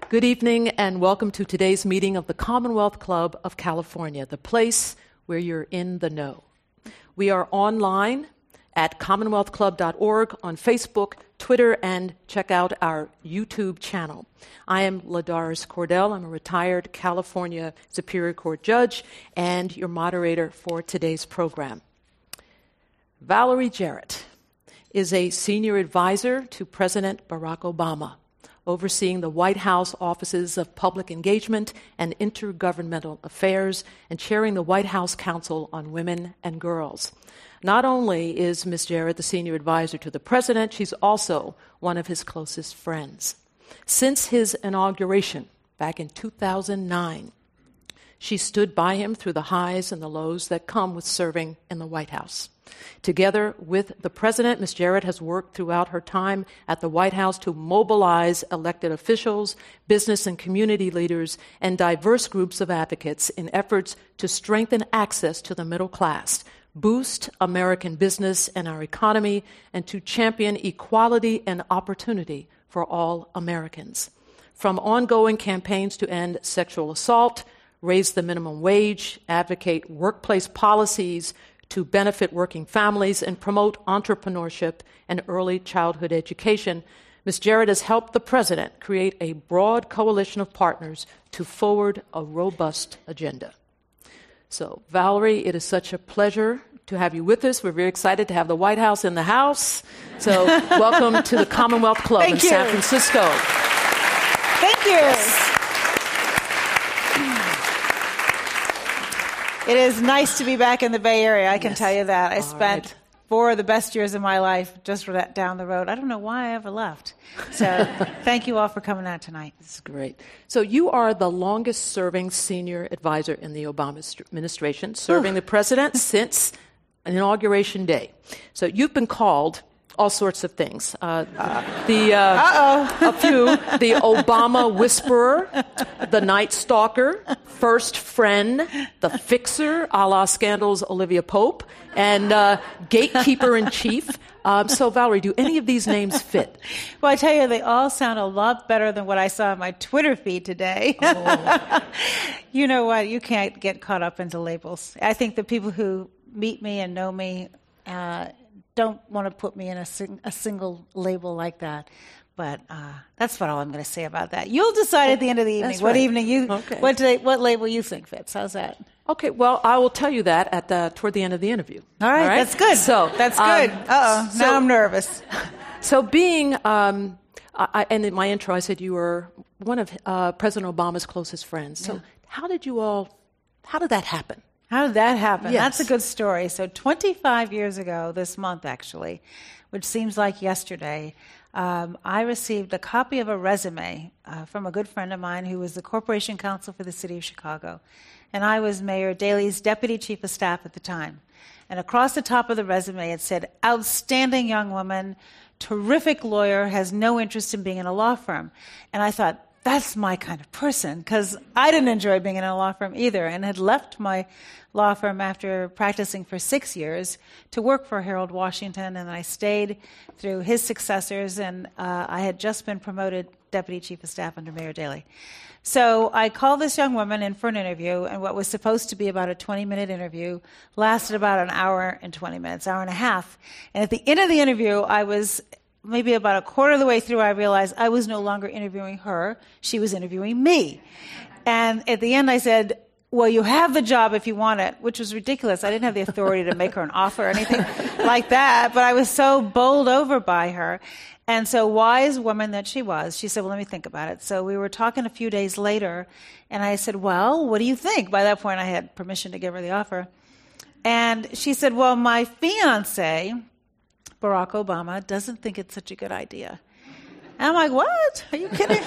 Good evening and welcome to today's meeting of the Commonwealth Club of California, the place where you're in the know. We are online at commonwealthclub.org, on Facebook, Twitter, and check out our YouTube channel. I am Ladaris Cordell. I'm a retired California Superior Court judge and your moderator for today's program. Valerie Jarrett is a senior advisor to President Barack Obama, overseeing the White House Offices of Public Engagement and Intergovernmental Affairs, and chairing the White House Council on Women and Girls. Not only is Ms. Jarrett the senior advisor to the president, she's also one of his closest friends. Since his inauguration back in 2009, she stood by him through the highs and the lows that come with serving in the White House. Together with the president, Ms. Jarrett has worked throughout her time at the White House to mobilize elected officials, business and community leaders, and diverse groups of advocates in efforts to strengthen access to the middle class, boost American business and our economy, and to champion equality and opportunity for all Americans. From ongoing campaigns to end sexual assault, raise the minimum wage, advocate workplace policies to benefit working families, and promote entrepreneurship and early childhood education, Ms. Jarrett has helped the president create a broad coalition of partners to forward a robust agenda. So, Valerie, it is such a pleasure to have you with us. We're very excited to have the White House in the house. So, welcome to the Commonwealth Club in San Francisco. Thank you. Yes. It is nice to be back in the Bay Area, I can tell you that. I spent 4 of the best years of my life just down the road. I don't know why I ever left. So thank you all for coming out tonight. This is great. So you are the longest-serving senior advisor in the Obama administration, serving the president since Inauguration Day. So you've been called all sorts of things. A few, the Obama Whisperer, the Night Stalker, First Friend, the Fixer, a la Scandal's Olivia Pope, and Gatekeeper-in-Chief. So, Valerie, do any of these names fit? Well, I tell you, they all sound a lot better than what I saw on my Twitter feed today. Oh. You know what? You can't get caught up into labels. I think the people who meet me and know me don't want to put me in a single label like that. But that's all I'm going to say about that. You'll decide at the end of the evening what label you think fits. How's that? Okay, well, I will tell you that toward the end of the interview. All right? That's good. So that's good. Now I'm nervous. So being, and in my intro I said you were one of President Obama's closest friends. So how did that happen? How did that happen? Yes. That's a good story. So 25 years ago, this month actually, which seems like yesterday, I received a copy of a resume from a good friend of mine who was the Corporation Counsel for the City of Chicago. And I was Mayor Daley's Deputy Chief of Staff at the time. And across the top of the resume it said, outstanding young woman, terrific lawyer, has no interest in being in a law firm. And I thought, that's my kind of person, because I didn't enjoy being in a law firm either, and had left my law firm after practicing for 6 years to work for Harold Washington, and I stayed through his successors, and I had just been promoted Deputy Chief of Staff under Mayor Daley. So I called this young woman in for an interview, and what was supposed to be about a 20-minute interview lasted about an hour and 20 minutes, hour and a half. And at the end of the interview, I was maybe about a quarter of the way through, I realized I was no longer interviewing her. She was interviewing me. And at the end, I said, well, you have the job if you want it, which was ridiculous. I didn't have the authority to make her an offer or anything like that, but I was so bowled over by her. And so, wise woman that she was, she said, well, let me think about it. So we were talking a few days later, and I said, well, what do you think? By that point, I had permission to give her the offer. And she said, well, my fiance, Barack Obama, doesn't think it's such a good idea. And I'm like, what? Are you kidding?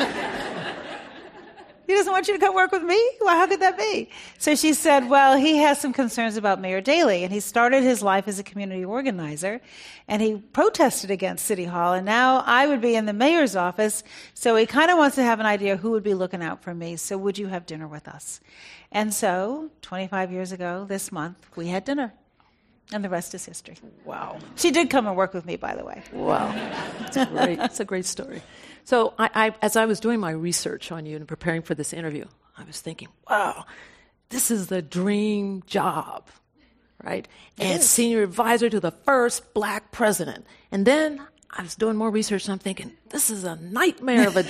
He doesn't want you to come work with me? Well, how could that be? So she said, well, he has some concerns about Mayor Daley, and he started his life as a community organizer, and he protested against City Hall, and now I would be in the mayor's office, so he kind of wants to have an idea who would be looking out for me, so would you have dinner with us? And so, 25 years ago, this month, we had dinner. And the rest is history. Wow. She did come and work with me, by the way. Wow. That's great. That's a great story. So as I was doing my research on you and preparing for this interview, I was thinking, wow, this is the dream job, right? And senior advisor to the first black president. And then I was doing more research, and I'm thinking, this is a nightmare of a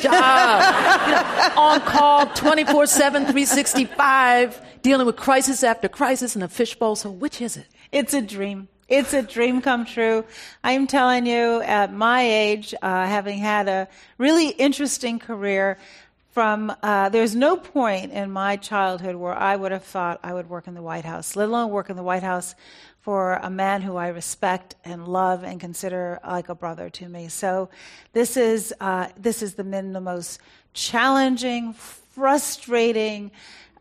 job. On call 24/7, 365, dealing with crisis after crisis in a fishbowl. So which is it? It's a dream. It's a dream come true. I'm telling you, at my age, having had a really interesting career, there's no point in my childhood where I would have thought I would work in the White House, let alone work in the White House for a man who I respect and love and consider like a brother to me. So this has been the most challenging, frustrating,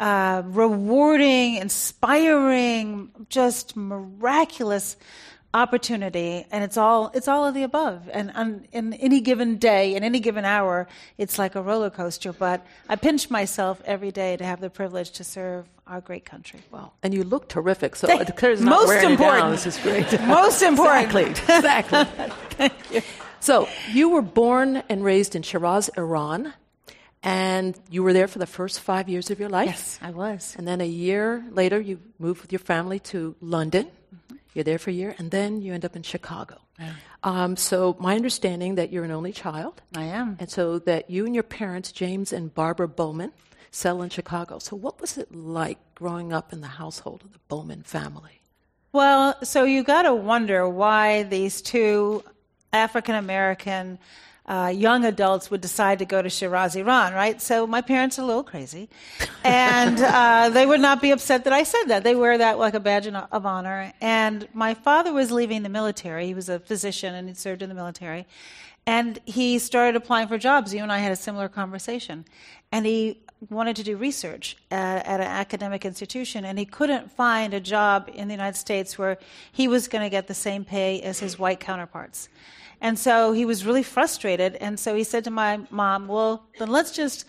rewarding, inspiring, just miraculous opportunity, and it's all of the above. And in any given day, in any given hour, it's like a roller coaster. But I pinch myself every day to have the privilege to serve our great country. Wow. And you look terrific, so it declares not wearing it down. This is great. Most important. Exactly. Thank you. So you were born and raised in Shiraz, Iran, and you were there for the first 5 years of your life? Yes, I was. And then a year later, you moved with your family to London. Mm-hmm. You're there for a year, and then you end up in Chicago. Yeah. So my understanding that you're an only child. I am. And so that you and your parents, James and Barbara Bowman, settled in Chicago. So what was it like growing up in the household of the Bowman family? Well, so you got to wonder why these two African-American young adults would decide to go to Shiraz, Iran, right? So my parents are a little crazy, and they would not be upset that I said that. They wear that like a badge of honor. And my father was leaving the military. He was a physician, and he served in the military. And he started applying for jobs. You and I had a similar conversation. And he wanted to do research at an academic institution, and he couldn't find a job in the United States where he was going to get the same pay as his white counterparts. And so he was really frustrated, and so he said to my mom, well, then let's just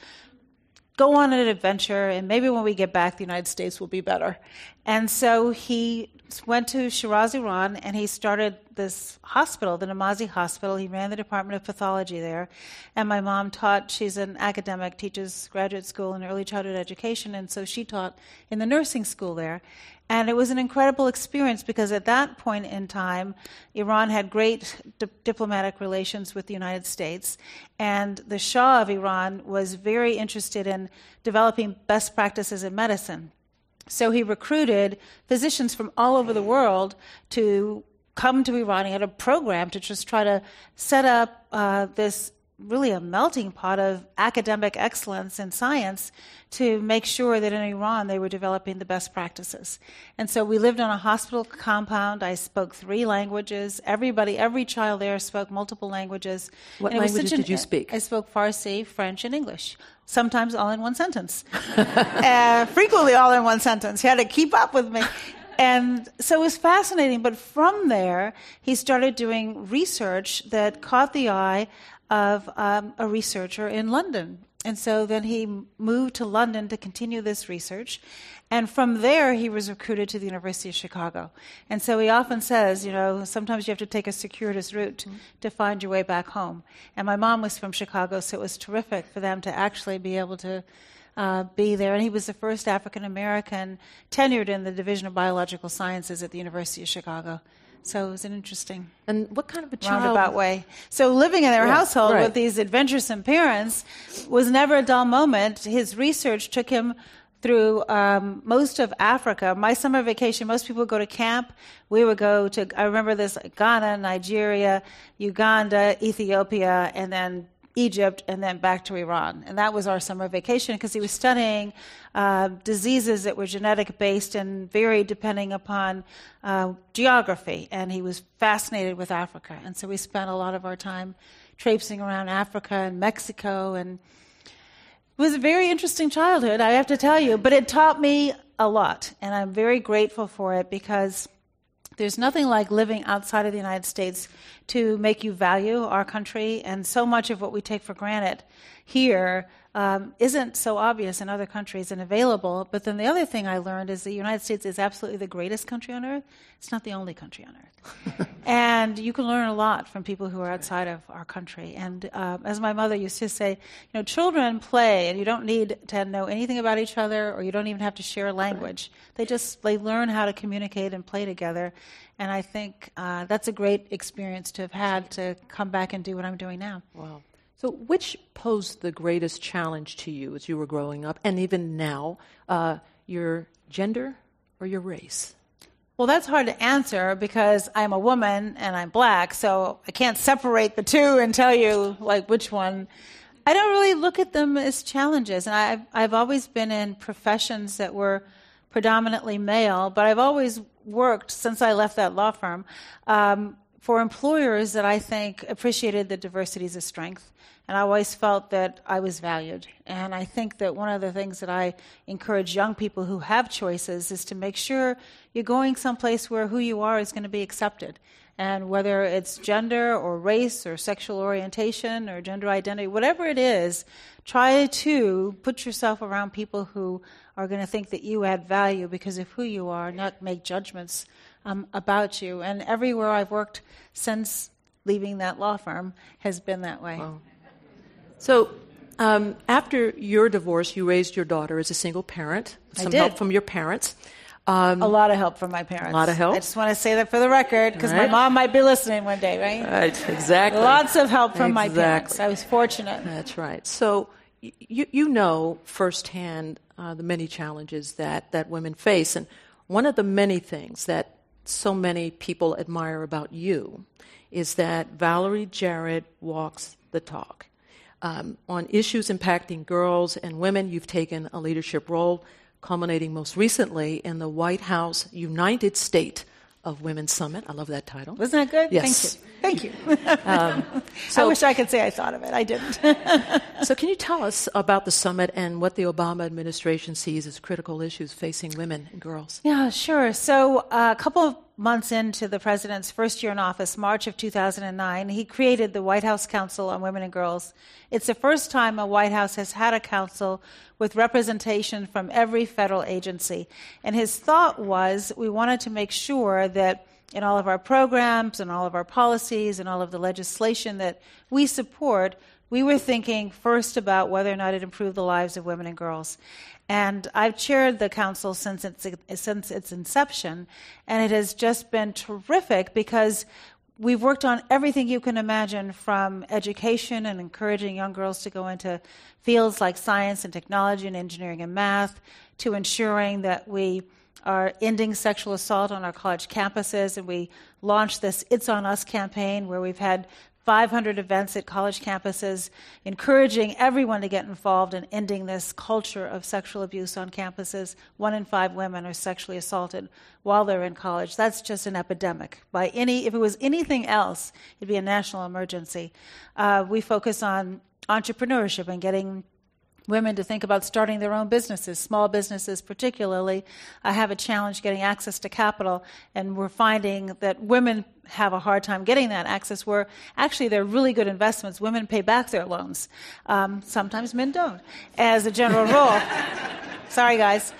go on an adventure, and maybe when we get back, the United States will be better. And so he went to Shiraz, Iran, and he started this hospital, the Namazi Hospital. He ran the Department of Pathology there. And my mom taught, she's an academic, teaches graduate school in early childhood education, and so she taught in the nursing school there. And it was an incredible experience because at that point in time, Iran had great diplomatic relations with the United States, and the Shah of Iran was very interested in developing best practices in medicine. So he recruited physicians from all over the world to come to Iran. He had a program to just try to set up this really a melting pot of academic excellence in science to make sure that in Iran they were developing the best practices. And so we lived on a hospital compound. I spoke 3 languages. Every child there spoke multiple languages. What languages did you speak? I spoke Farsi, French, and English. Sometimes all in one sentence. Frequently all in one sentence. He had to keep up with me. And so it was fascinating. But from there, he started doing research that caught the eye of a researcher in London. And so then he moved to London to continue this research. And from there, he was recruited to the University of Chicago. And so he often says, you know, sometimes you have to take a circuitous route to find your way back home. And my mom was from Chicago, so it was terrific for them to actually be able to be there. And he was the first African-American tenured in the Division of Biological Sciences at the University of Chicago. So it was an interesting and what kind of a child? Roundabout way. So living in their household with these adventuresome parents was never a dull moment. His research took him through most of Africa. My summer vacation, most people go to camp. We would go to, I remember this, Ghana, Nigeria, Uganda, Ethiopia, and then Egypt, and then back to Iran. And that was our summer vacation because he was studying diseases that were genetic-based and varied depending upon geography. And he was fascinated with Africa. And so we spent a lot of our time traipsing around Africa and Mexico. And it was a very interesting childhood, I have to tell you. But it taught me a lot. And I'm very grateful for it because there's nothing like living outside of the United States to make you value our country, and so much of what we take for granted here isn't so obvious in other countries and available. But then the other thing I learned is the United States is absolutely the greatest country on earth. It's not the only country on earth. And you can learn a lot from people who are outside of our country. And as my mother used to say, children play, and you don't need to know anything about each other, or you don't even have to share a language. They learn how to communicate and play together. And I think that's a great experience to have had to come back and do what I'm doing now. Wow. So which posed the greatest challenge to you as you were growing up, and even now, your gender or your race? Well, that's hard to answer because I'm a woman and I'm black, so I can't separate the two and tell you which one. I don't really look at them as challenges. And I've always been in professions that were predominantly male, but I've always worked, since I left that law firm, for employers that I think appreciated the diversity as a strength. And I always felt that I was valued. And I think that one of the things that I encourage young people who have choices is to make sure you're going someplace where who you are is going to be accepted. And whether it's gender or race or sexual orientation or gender identity, whatever it is, try to put yourself around people who are going to think that you add value because of who you are, not make judgments about you. And everywhere I've worked since leaving that law firm has been that way. Wow. So after your divorce, you raised your daughter as a single parent. Some help from your parents. A lot of help from my parents. A lot of help? I just want to say that for the record, because my mom might be listening one day, right? Right, exactly. Lots of help from my parents. I was fortunate. That's right. So you know firsthand the many challenges that women face. And one of the many things that so many people admire about you is that Valerie Jarrett walks the talk. On issues impacting girls and women, you've taken a leadership role, culminating most recently in the White House United State of Women Summit. I love that title. Wasn't that good? Yes. Thank you. I wish I could say I thought of it. I didn't. So can you tell us about the summit and what the Obama administration sees as critical issues facing women and girls? Yeah, sure. So a couple of months into the president's first year in office, March of 2009, he created the White House Council on Women and Girls. It's the first time a White House has had a council with representation from every federal agency. And his thought was we wanted to make sure that in all of our programs and all of our policies and all of the legislation that we support, we were thinking first about whether or not it improved the lives of women and girls. And I've chaired the council since its inception, and it has just been terrific because we've worked on everything you can imagine, from education and encouraging young girls to go into fields like science and technology and engineering and math, to ensuring that we are ending sexual assault on our college campuses. And we launched this It's On Us campaign where we've had 500 events at college campuses, encouraging everyone to get involved in ending this culture of sexual abuse on campuses. 1 in 5 women are sexually assaulted while they're in college. That's just an epidemic. If it was anything else, it'd be a national emergency. We focus on entrepreneurship and getting women to think about starting their own businesses, small businesses particularly. Have a challenge getting access to capital, and we're finding that women have a hard time getting that access, where actually they're really good investments. Women pay back their loans. Sometimes men don't, as a general rule. Sorry, guys.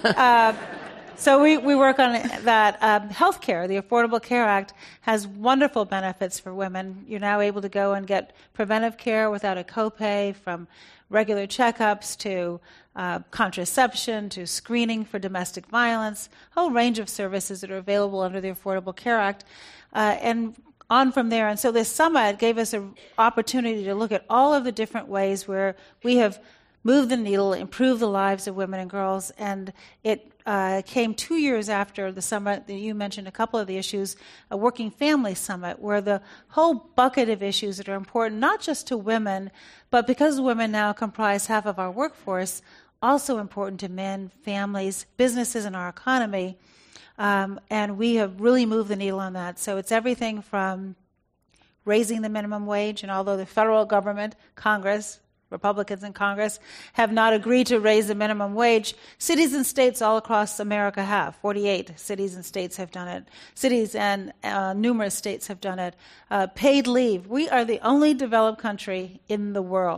So we work on that. Healthcare, the Affordable Care Act, has wonderful benefits for women. You're now able to go and get preventive care without a copay, from regular checkups to contraception to screening for domestic violence, a whole range of services that are available under the Affordable Care Act, and on from there. And so this summit gave us an opportunity to look at all of the different ways where we have moved the needle, improved the lives of women and girls. And it came 2 years after the summit that you mentioned a couple of the issues, a Working Family Summit, where the whole bucket of issues that are important, not just to women, but because women now comprise half of our workforce, also important to men, families, businesses, and our economy. And we have really moved the needle on that. So it's everything from raising the minimum wage, and although the federal government, Congress, Republicans in Congress, have not agreed to raise the minimum wage, cities and states all across America have. 48 cities and states have done it. Cities and numerous states have done it. Paid leave. We are the only developed country in the world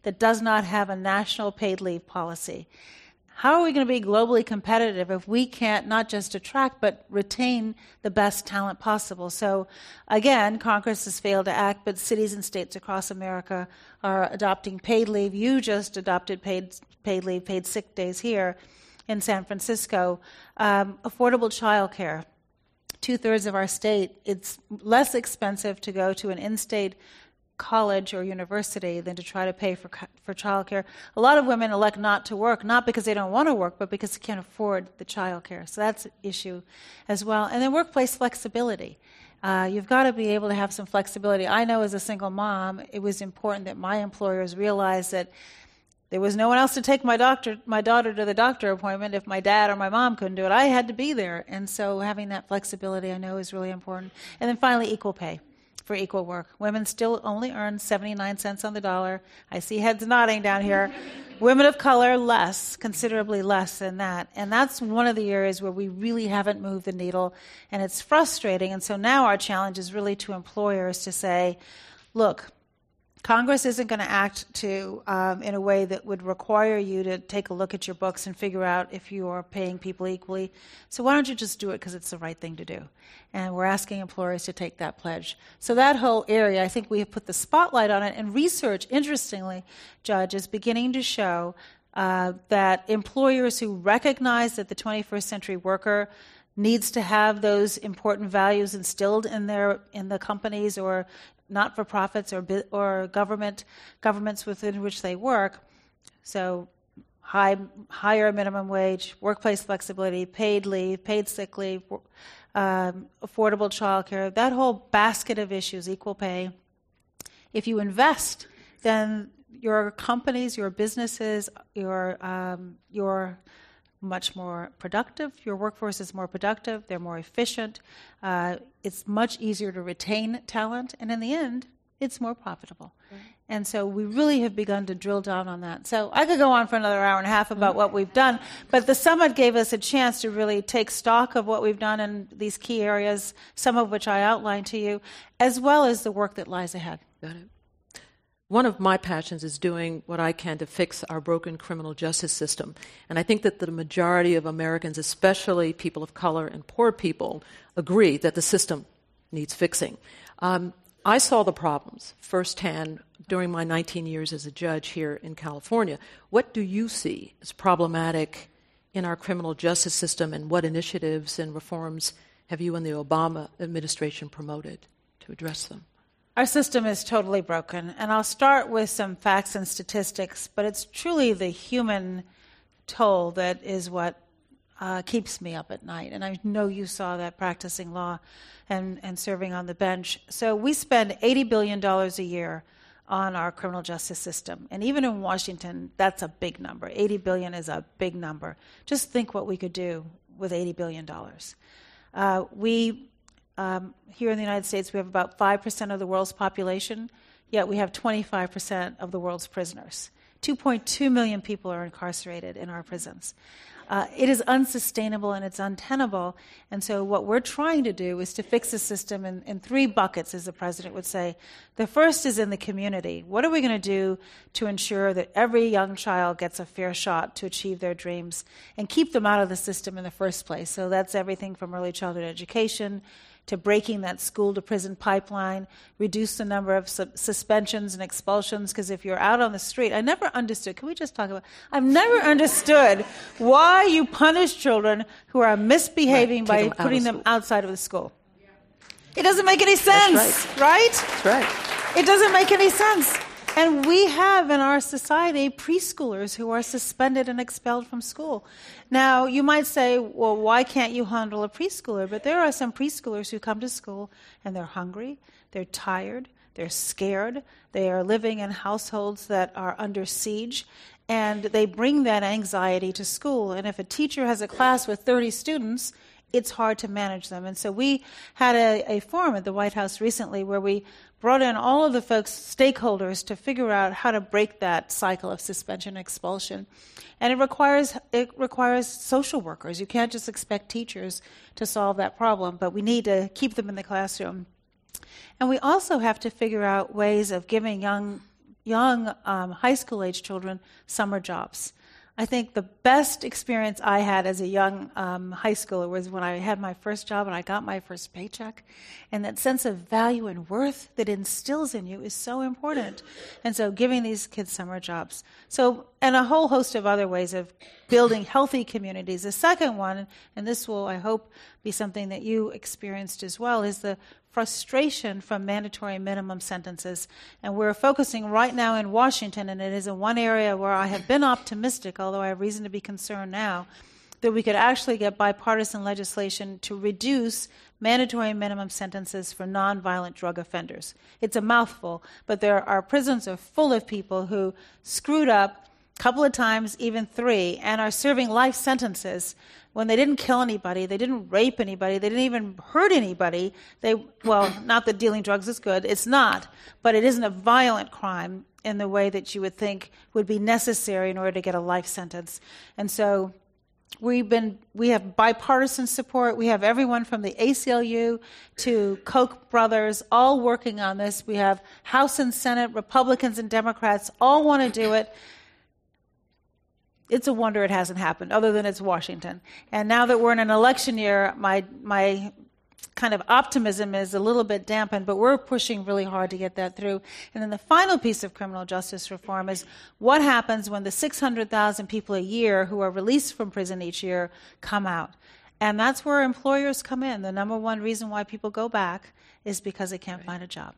that does not have a national paid leave policy. How are we going to be globally competitive if we can't not just attract but retain the best talent possible? So, again, Congress has failed to act, but cities and states across America are adopting paid leave. You just adopted paid leave, paid sick days here in San Francisco. Affordable childcare. 2/3 of our state, it's less expensive to go to an in-state college or university than to try to pay for childcare. A lot of women elect not to work, not because they don't want to work, but because they can't afford the childcare. So that's an issue as well. And then workplace flexibility. You've got to be able to have some flexibility. I know as a single mom, it was important that my employers realized that there was no one else to take my daughter to the doctor appointment if my dad or my mom couldn't do it. I had to be there. And so having that flexibility, I know, is really important. And then finally, equal pay for equal work. Women still only earn 79 cents on the dollar. I see heads nodding down here. Women of color, less, considerably less than that. And that's one of the areas where we really haven't moved the needle, and it's frustrating. And so now our challenge is really to employers to say, look, Congress isn't going to act in a way that would require you to take a look at your books and figure out if you are paying people equally. So why don't you just do it because it's the right thing to do? And we're asking employers to take that pledge. So that whole area, I think we have put the spotlight on it. And research, interestingly, Judge, is beginning to show that employers who recognize that the 21st century worker needs to have those important values instilled in the companies or not-for-profits or governments within which they work. So higher minimum wage, workplace flexibility, paid leave, paid sick leave, affordable childcare, that whole basket of issues, equal pay. If you invest, then your companies, your businesses, your much more productive. Your workforce is more productive. They're more efficient. It's much easier to retain talent. And in the end, it's more profitable. Right. And so we really have begun to drill down on that. So I could go on for another hour and a half about what we've done. But the summit gave us a chance to really take stock of what we've done in these key areas, some of which I outlined to you, as well as the work that lies ahead. Got it. One of my passions is doing what I can to fix our broken criminal justice system. And I think that the majority of Americans, especially people of color and poor people, agree that the system needs fixing. I saw the problems firsthand during my 19 years as a judge here in California. What do you see as problematic in our criminal justice system, and what initiatives and reforms have you and the Obama administration promoted to address them? Our system is totally broken, and I'll start with some facts and statistics, but it's truly the human toll that is what keeps me up at night, and I know you saw that practicing law and serving on the bench. So we spend $80 billion a year on our criminal justice system, and even in Washington, that's a big number. $80 billion is a big number. Just think what we could do with $80 billion. Here in the United States, we have about 5% of the world's population, yet we have 25% of the world's prisoners. 2.2 million people are incarcerated in our prisons. It is unsustainable and it's untenable, and so what we're trying to do is to fix the system in three buckets, as the president would say. The first is in the community. What are we going to do to ensure that every young child gets a fair shot to achieve their dreams and keep them out of the system in the first place? So that's everything from early childhood education to breaking that school-to-prison pipeline, reduce the number of suspensions and expulsions, because if you're out on the street, I never understood, can we just talk about, I've never understood why you punish children who are misbehaving by putting them outside of the school. It doesn't make any sense, right? That's right. It doesn't make any sense. And we have in our society preschoolers who are suspended and expelled from school. Now, you might say, well, why can't you handle a preschooler? But there are some preschoolers who come to school and they're hungry, they're tired, they're scared, they are living in households that are under siege, and they bring that anxiety to school. And if a teacher has a class with 30 students, it's hard to manage them. And so we had a forum at the White House recently where we brought in all of the stakeholders to figure out how to break that cycle of suspension and expulsion. And it requires social workers. You can't just expect teachers to solve that problem, but we need to keep them in the classroom. And we also have to figure out ways of giving young young high school-age children summer jobs. I think the best experience I had as a young high schooler was when I had my first job and I got my first paycheck. And that sense of value and worth that instills in you is so important. And so giving these kids summer jobs. So, and a whole host of other ways of building healthy communities. The second one, and this will, I hope, be something that you experienced as well, is the frustration from mandatory minimum sentences. And we're focusing right now in Washington, and it is in one area where I have been optimistic, although I have reason to be concerned now, that we could actually get bipartisan legislation to reduce mandatory minimum sentences for nonviolent drug offenders. It's a mouthful, but our prisons are full of people who screwed up a couple of times, even 3, and are serving life sentences when they didn't kill anybody, they didn't rape anybody, they didn't even hurt anybody. Well, not that dealing drugs is good, it's not, but it isn't a violent crime in the way that you would think would be necessary in order to get a life sentence. And so we have bipartisan support. We have everyone from the ACLU to Koch brothers all working on this. We have House and Senate, Republicans and Democrats all want to do it. It's a wonder it hasn't happened, other than it's Washington. And now that we're in an election year, my kind of optimism is a little bit dampened, but we're pushing really hard to get that through. And then the final piece of criminal justice reform is what happens when the 600,000 people a year who are released from prison each year come out. And that's where employers come in. The number one reason why people go back is because they can't find a job.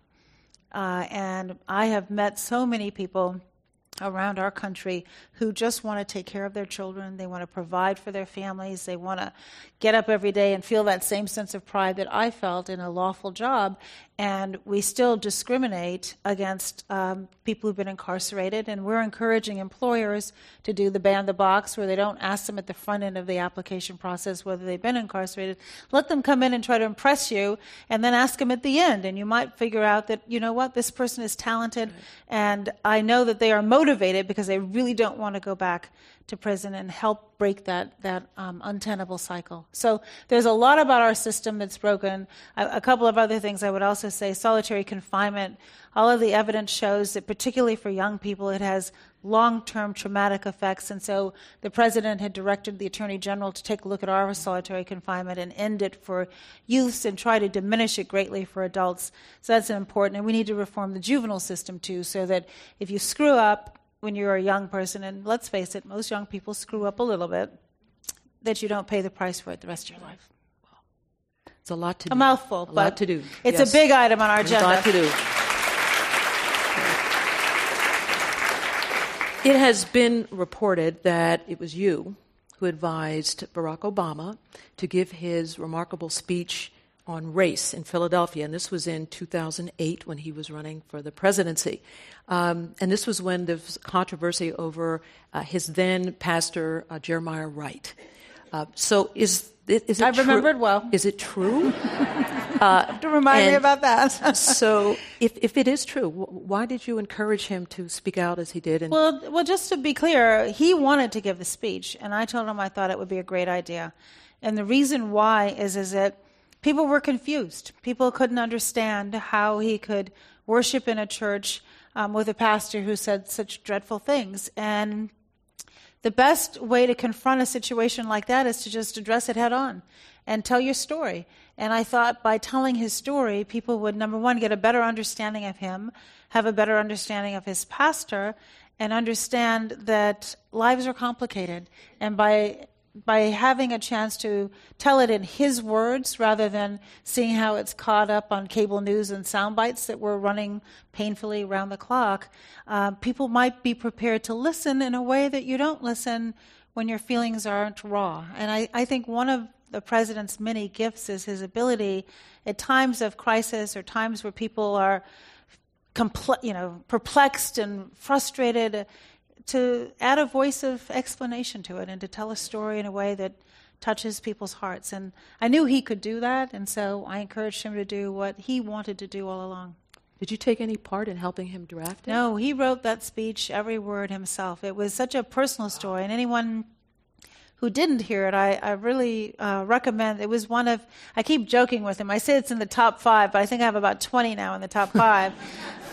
And I have met so many people around our country who just want to take care of their children. They want to provide for their families. They want to get up every day and feel that same sense of pride that I felt in a lawful job. And we still discriminate against people who've been incarcerated. And we're encouraging employers to do the ban the box, where they don't ask them at the front end of the application process whether they've been incarcerated. Let them come in and try to impress you, and then ask them at the end. And you might figure out that, you know what, this person is talented, and I know that they are motivated because they really don't want to go back to prison, and help break that untenable cycle. So there's a lot about our system that's broken. A couple of other things I would also say: solitary confinement. All of the evidence shows that, particularly for young people, it has long-term traumatic effects. And so the president had directed the Attorney General to take a look at our solitary confinement and end it for youths and try to diminish it greatly for adults. So that's important. And we need to reform the juvenile system too, so that if you screw up when you're a young person, and let's face it, most young people screw up a little bit, that you don't pay the price for it the rest of your life. It's a lot to do. A mouthful, but a lot to do. It's a big item on our agenda. A lot to do. It has been reported that it was you who advised Barack Obama to give his remarkable speech on race in Philadelphia, and this was in 2008 when he was running for the presidency. And this was when there was controversy over his then pastor, Jeremiah Wright. So is it true? I remembered well. Is it true? To remind me about that. So if it is true, why did you encourage him to speak out as he did? Well, just to be clear, he wanted to give the speech, and I told him I thought it would be a great idea. And the reason why is that people were confused. People couldn't understand how he could worship in a church with a pastor who said such dreadful things. And the best way to confront a situation like that is to just address it head on and tell your story. And I thought by telling his story, people would, number one, get a better understanding of him, have a better understanding of his pastor, and understand that lives are complicated. And by having a chance to tell it in his words rather than seeing how it's caught up on cable news and sound bites that were running painfully around the clock, people might be prepared to listen in a way that you don't listen when your feelings aren't raw. And I think one of the president's many gifts is his ability at times of crisis or times where people are perplexed and frustrated, to add a voice of explanation to it and to tell a story in a way that touches people's hearts. And I knew he could do that, and so I encouraged him to do what he wanted to do all along. Did you take any part in helping him draft it? No, he wrote that speech, every word himself. It was such a personal story, and anyone who didn't hear it, I really recommend. It was one of, I keep joking with him. I say it's in the top 5, but I think I have about 20 now in the top 5.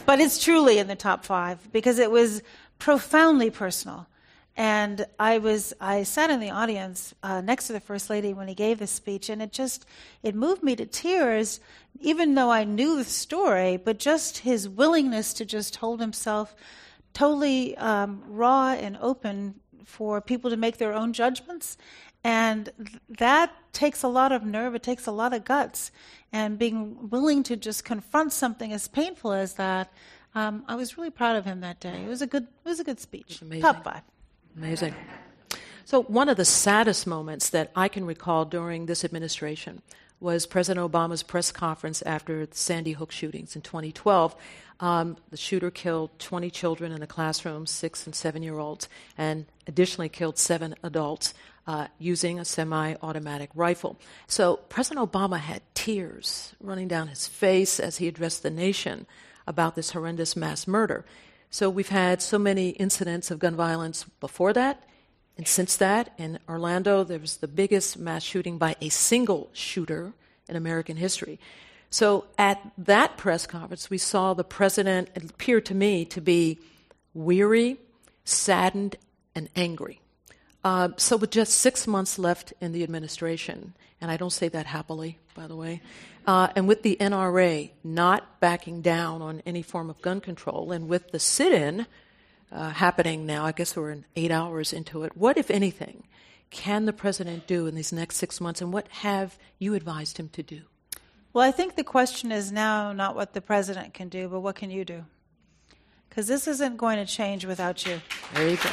But it's truly in the top 5 because it was profoundly personal. And I sat in the audience next to the First Lady when he gave this speech, and it moved me to tears, even though I knew the story, but just his willingness to just hold himself totally raw and open for people to make their own judgments. And that takes a lot of nerve, it takes a lot of guts. And being willing to just confront something as painful as that, I was really proud of him that day. It was a good speech. Top 5. Amazing. So one of the saddest moments that I can recall during this administration was President Obama's press conference after the Sandy Hook shootings in 2012. The shooter killed 20 children in a classroom, 6 and 7-year-olds, and additionally killed 7 adults using a semi-automatic rifle. So President Obama had tears running down his face as he addressed the nation about this horrendous mass murder. So we've had so many incidents of gun violence before that, and since that, in Orlando, there was the biggest mass shooting by a single shooter in American history. So at that press conference, we saw the president, it appeared to me, to be weary, saddened, and angry. So with just 6 months left in the administration, and I don't say that happily, by the way, and with the NRA not backing down on any form of gun control, and with the sit-in happening now, I guess we're 8 hours into it, what, if anything, can the president do in these next 6 months, and what have you advised him to do? Well, I think the question is now not what the president can do, but what can you do? Because this isn't going to change without you. There you go.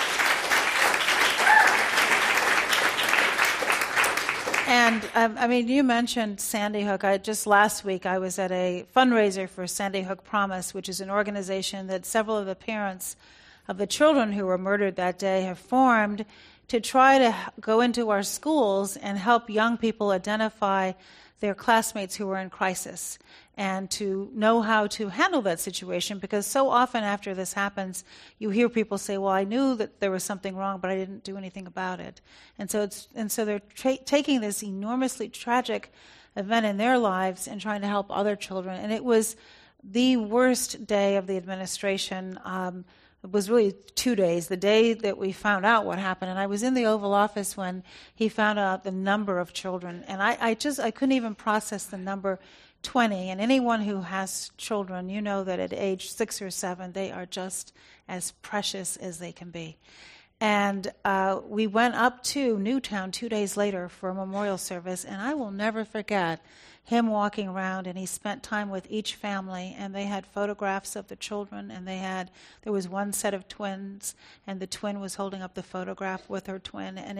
And, you mentioned Sandy Hook. Just last week, I was at a fundraiser for Sandy Hook Promise, which is an organization that several of the parents of the children who were murdered that day have formed to try to go into our schools and help young people identify their classmates who were in crisis and to know how to handle that situation, because so often after this happens, you hear people say, well, I knew that there was something wrong, but I didn't do anything about it. And so they're taking this enormously tragic event in their lives and trying to help other children. And it was the worst day of the administration. It was really 2 days, the day that we found out what happened. And I was in the Oval Office when he found out the number of children. And I couldn't even process the number 20. And anyone who has children, you know that at age 6 or 7, they are just as precious as they can be. And we went up to Newtown 2 days later for a memorial service. And I will never forget him walking around, and he spent time with each family, and they had photographs of the children, and there was one set of twins, and the twin was holding up the photograph with her twin, and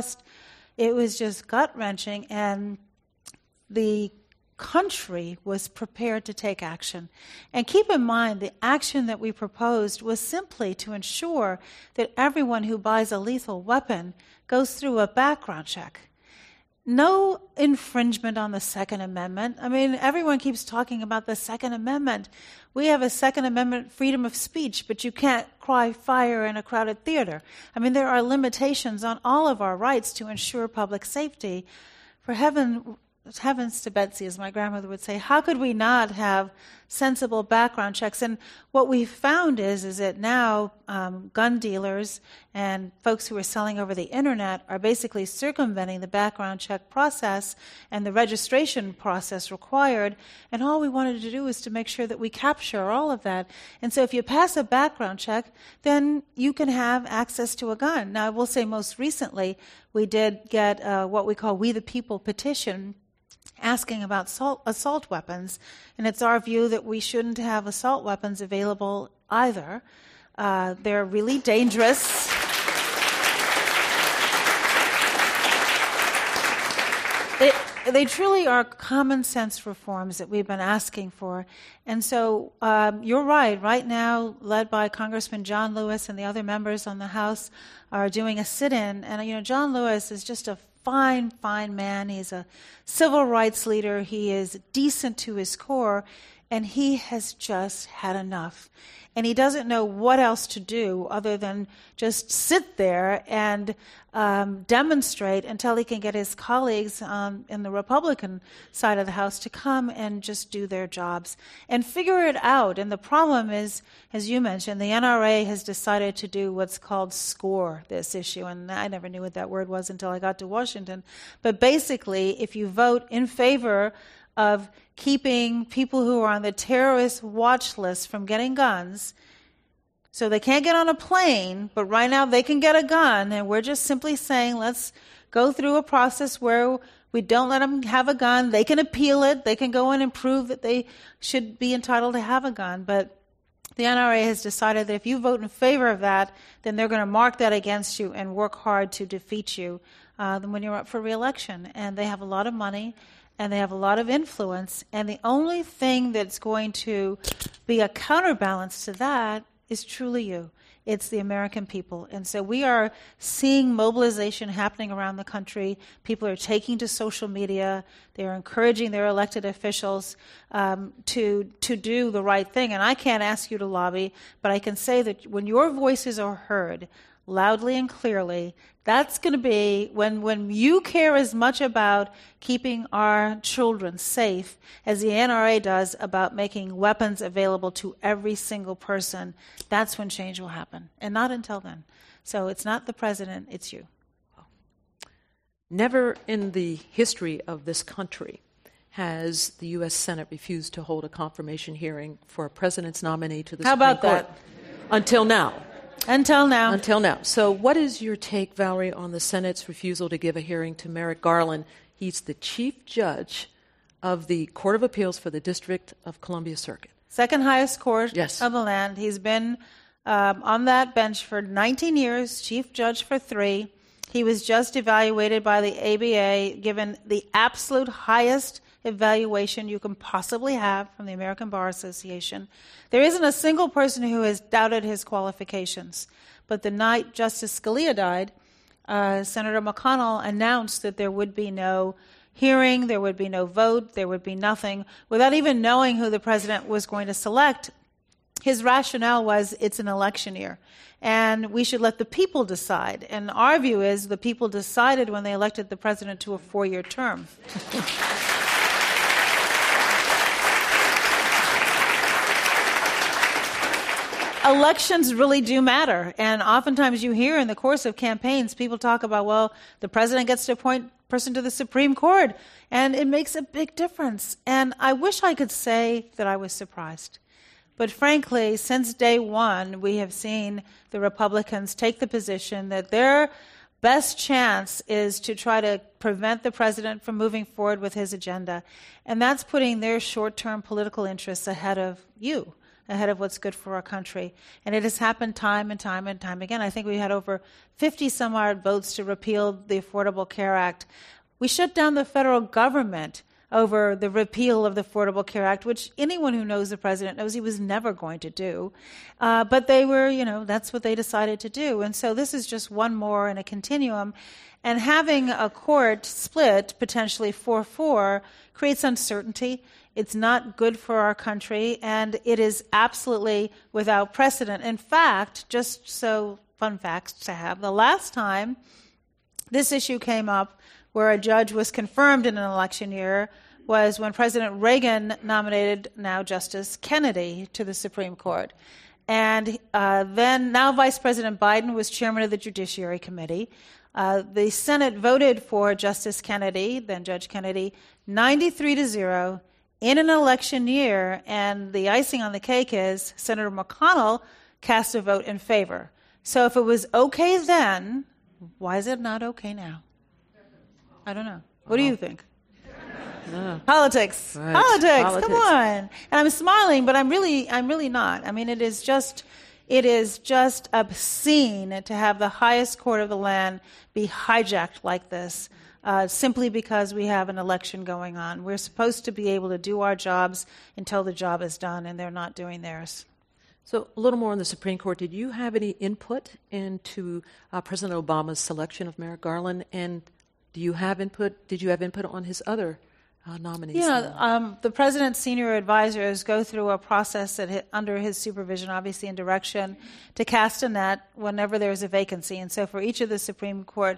it was just gut-wrenching, and the country was prepared to take action. And keep in mind, the action that we proposed was simply to ensure that everyone who buys a lethal weapon goes through a background check. No infringement on the Second Amendment. Everyone keeps talking about the Second Amendment. We have a Second Amendment freedom of speech, but you can't cry fire in a crowded theater. There are limitations on all of our rights to ensure public safety. For heavens to Betsy, as my grandmother would say, how could we not have sensible background checks? And what we found is that now gun dealers and folks who are selling over the internet are basically circumventing the background check process and the registration process required. And all we wanted to do is to make sure that we capture all of that. And so if you pass a background check, then you can have access to a gun. Now, I will say most recently, we did get what we call We the People petition, asking about assault weapons, and it's our view that we shouldn't have assault weapons available either. They're really dangerous. They truly are common sense reforms that we've been asking for. And so you're right. Right now, led by Congressman John Lewis and the other members on the House, are doing a sit-in. And, John Lewis is just a fine man. He's a civil rights leader. He is decent to his core. And he has just had enough. And he doesn't know what else to do other than just sit there and demonstrate until he can get his colleagues in the Republican side of the House to come and just do their jobs and figure it out. And the problem is, as you mentioned, the NRA has decided to do what's called score this issue. And I never knew what that word was until I got to Washington. But basically, if you vote in favor of keeping people who are on the terrorist watch list from getting guns, so they can't get on a plane, but right now they can get a gun, and we're just simply saying, let's go through a process where we don't let them have a gun. They can appeal it. They can go in and prove that they should be entitled to have a gun. But the NRA has decided that if you vote in favor of that, then they're going to mark that against you and work hard to defeat you when you're up for re-election. And they have a lot of money, and they have a lot of influence. And the only thing that's going to be a counterbalance to that is truly you. It's the American people. And so we are seeing mobilization happening around the country. People are taking to social media. They're encouraging their elected officials to do the right thing. And I can't ask you to lobby, but I can say that when your voices are heard loudly and clearly, that's going to be when you care as much about keeping our children safe as the NRA does about making weapons available to every single person. That's when change will happen, and not until then. So it's not the president, it's you. Never in the history of this country has the U.S. Senate refused to hold a confirmation hearing for a president's nominee to the Supreme Court. How about that? Until now. Until now. Until now. So what is your take, Valerie, on the Senate's refusal to give a hearing to Merrick Garland? He's the chief judge of the Court of Appeals for the District of Columbia Circuit. Second highest court Yes. of the land. He's been on that bench for 19 years, chief judge for 3. He was just evaluated by the ABA, given the absolute highest evaluation you can possibly have from the American Bar Association. There isn't a single person who has doubted his qualifications. But the night Justice Scalia died, Senator McConnell announced that there would be no hearing, there would be no vote, there would be nothing, without even knowing who the president was going to select. His rationale was it's an election year, and we should let the people decide. And our view is the people decided when they elected the president to a 4-year term. Elections really do matter. And oftentimes you hear in the course of campaigns, people talk about, well, the president gets to appoint a person to the Supreme Court, and it makes a big difference. And I wish I could say that I was surprised. But frankly, since day one, we have seen the Republicans take the position that their best chance is to try to prevent the president from moving forward with his agenda. And that's putting their short-term political interests ahead of you, ahead of what's good for our country. And it has happened time and time and time again. I think we had over 50-some-odd votes to repeal the Affordable Care Act. We shut down the federal government over the repeal of the Affordable Care Act, which anyone who knows the president knows he was never going to do. But they were, that's what they decided to do. And so this is just one more in a continuum. And having a court split, potentially 4-4, creates uncertainty. It's not good for our country, and it is absolutely without precedent. In fact, just so fun facts to have, the last time this issue came up where a judge was confirmed in an election year was when President Reagan nominated now Justice Kennedy to the Supreme Court. And now Vice President Biden was chairman of the Judiciary Committee. The Senate voted for Justice Kennedy, then Judge Kennedy, 93-0 in an election year, and the icing on the cake is Senator McConnell cast a vote in favor. So if it was okay then, why is it not okay now? I don't know. What do you think? Politics. Right. Politics. Come on. And I'm smiling, but I'm really not. I mean, it is just obscene to have the highest court of the land be hijacked like this, simply because we have an election going on. We're supposed to be able to do our jobs until the job is done, and they're not doing theirs. So a little more on the Supreme Court. Did you have any input into President Obama's selection of Merrick Garland? And did you have input on his other nominees? The president's senior advisors go through a process under his supervision, obviously, and direction, to cast a net whenever there's a vacancy. And so for each of the Supreme Court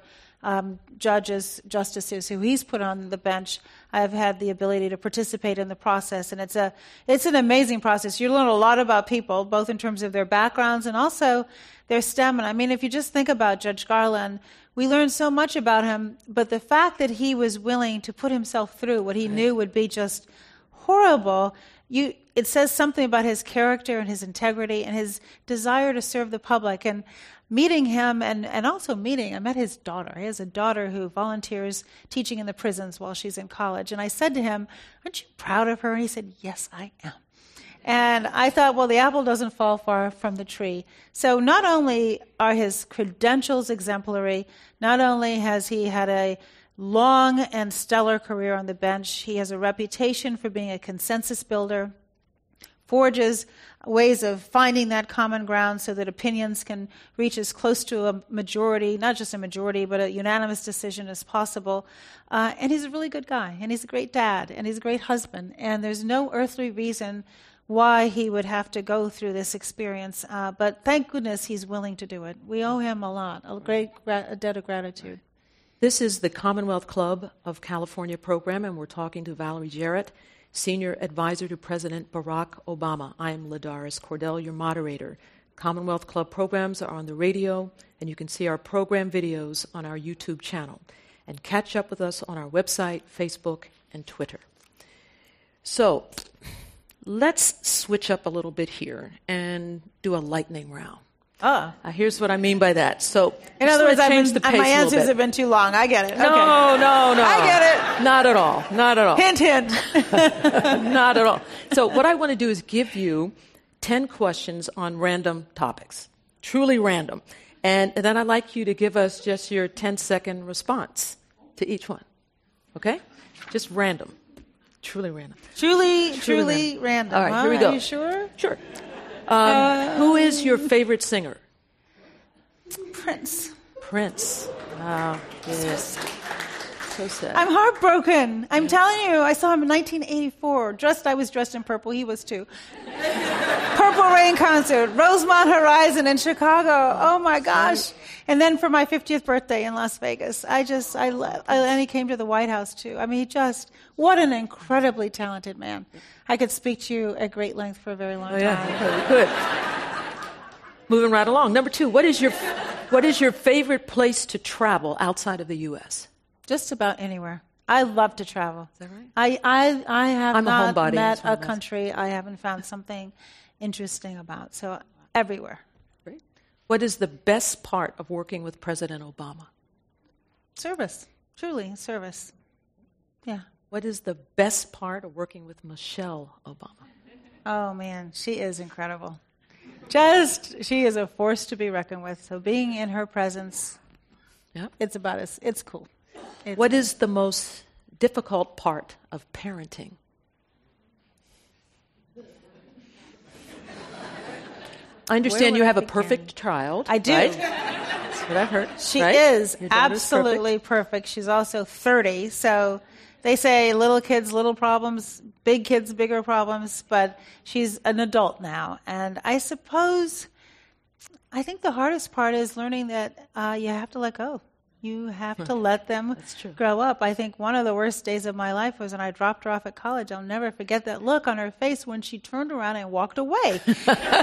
justices who he's put on the bench, I've had the ability to participate in the process. And it's an amazing process. You learn a lot about people, both in terms of their backgrounds and also their stamina. I mean, if you just think about Judge Garland, we learned so much about him, but the fact that he was willing to put himself through what he knew would be just horrible, it says something about his character and his integrity and his desire to serve the public. And meeting him I met his daughter. He has a daughter who volunteers teaching in the prisons while she's in college. And I said to him, "Aren't you proud of her?" And he said, "Yes, I am." And I thought, well, the apple doesn't fall far from the tree. So not only are his credentials exemplary, not only has he had a long and stellar career on the bench, he has a reputation for being a consensus builder, forges ways of finding that common ground so that opinions can reach as close to a majority, not just a majority, but a unanimous decision as possible. And he's a really good guy, and he's a great dad, and he's a great husband, and there's no earthly reason why he would have to go through this experience. But thank goodness he's willing to do it. We owe him a lot, a debt of gratitude. This is the Commonwealth Club of California program, and we're talking to Valerie Jarrett, Senior Advisor to President Barack Obama. I'm Ladaris Cordell, your moderator. Commonwealth Club programs are on the radio, and you can see our program videos on our YouTube channel. And catch up with us on our website, Facebook, and Twitter. So let's switch up a little bit here and do a lightning round. Here's what I mean by that. So, in other words, my answers have been too long. I get it. No. I get it. Not at all. Hint, hint. Not at all. So what I want to do is give you 10 questions on random topics, truly random. And then I'd like you to give us just your 10-second response to each one. Okay? Just random. Truly random. Truly random. All right, here we go. Are you sure? Sure. Who is your favorite singer? Prince. Oh, yes. So sad. I'm heartbroken. I'm telling you, I saw him in 1984. I was dressed in purple. He was too. Purple Rain concert, Rosemont Horizon in Chicago. Oh my gosh. And then for my 50th birthday in Las Vegas, and he came to the White House too. I mean, what an incredibly talented man. I could speak to you at great length for a very long time. Yeah, good. Moving right along. Number 2, what is your favorite place to travel outside of the U.S.? Just about anywhere. I love to travel. Is that right? I have not met a country I haven't found something interesting about. So everywhere. Great. What is the best part of working with President Obama? Service. Truly, service. Yeah. What is the best part of working with Michelle Obama? Oh, man, she is incredible. She is a force to be reckoned with. So being in her presence, it's cool. What is the most difficult part of parenting? I understand you have a perfect child. I do. Right? That's what I heard. She is absolutely perfect. She's also 30, so they say little kids, little problems, big kids, bigger problems, but she's an adult now. And I think the hardest part is learning that you have to let go. You have to let them grow up. I think one of the worst days of my life was when I dropped her off at college. I'll never forget that look on her face when she turned around and walked away. You're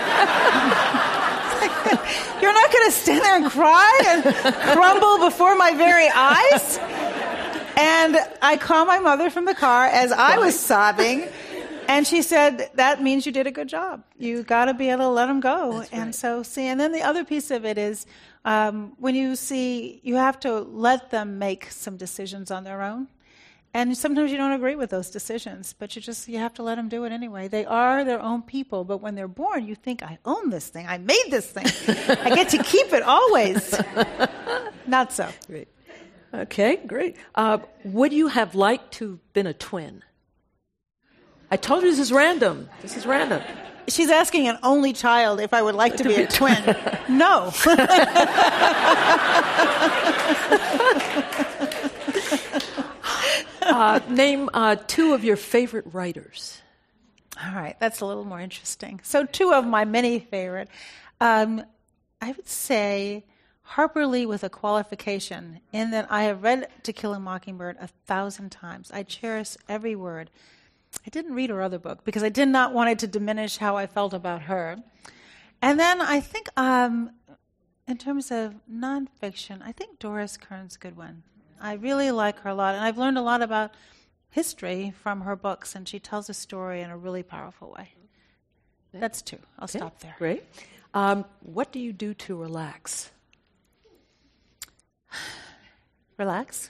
not going to stand there and cry and crumble before my very eyes? And I called my mother from the car as I was sobbing, and she said, that means you did a good job. You got to be able to let them go. That's and right. so, and then the other piece of it is when you have to let them make some decisions on their own. And sometimes you don't agree with those decisions, but you have to let them do it anyway. They are their own people, but when they're born, you think, I own this thing. I made this thing. I get to keep it always. Not so. Great. Okay, great. Would you have liked to have been a twin? I told you this is random. She's asking an only child if I would like to be a twin. No. Name two of your favorite writers. All right, that's a little more interesting. So two of my many favorite. I would say Harper Lee with a qualification in that I have read To Kill a Mockingbird 1,000 times. I cherish every word. I didn't read her other book because I did not want it to diminish how I felt about her. And then I think in terms of nonfiction, I think Doris Kearns Goodwin. I really like her a lot, and I've learned a lot about history from her books, and she tells a story in a really powerful way. That's two. I'll stop there. Great. What do you do to relax? Relax?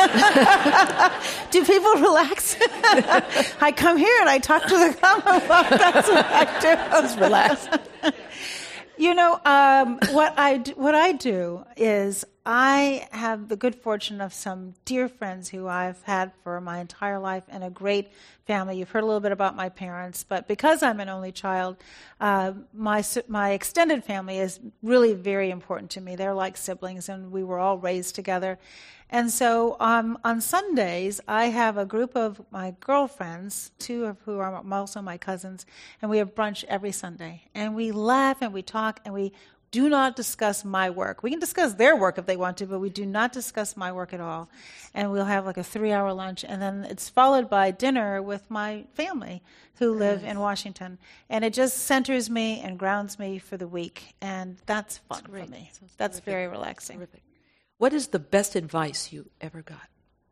Do people relax? I come here and I talk to the Commonwealth. That's what I do. Just relax. You know, what I do is I have the good fortune of some dear friends who I've had for my entire life and a great family. You've heard a little bit about my parents, but because I'm an only child, my extended family is really very important to me. They're like siblings, and we were all raised together. And so on Sundays, I have a group of my girlfriends, two of who are also my cousins, and we have brunch every Sunday. And we laugh and we talk, and we do not discuss my work. We can discuss their work if they want to, but we do not discuss my work at all. And we'll have like a 3-hour lunch, and then it's followed by dinner with my family who live in Washington. And it just centers me and grounds me for the week, and that's fun for me. That's very relaxing. Terrific. What is the best advice you ever got?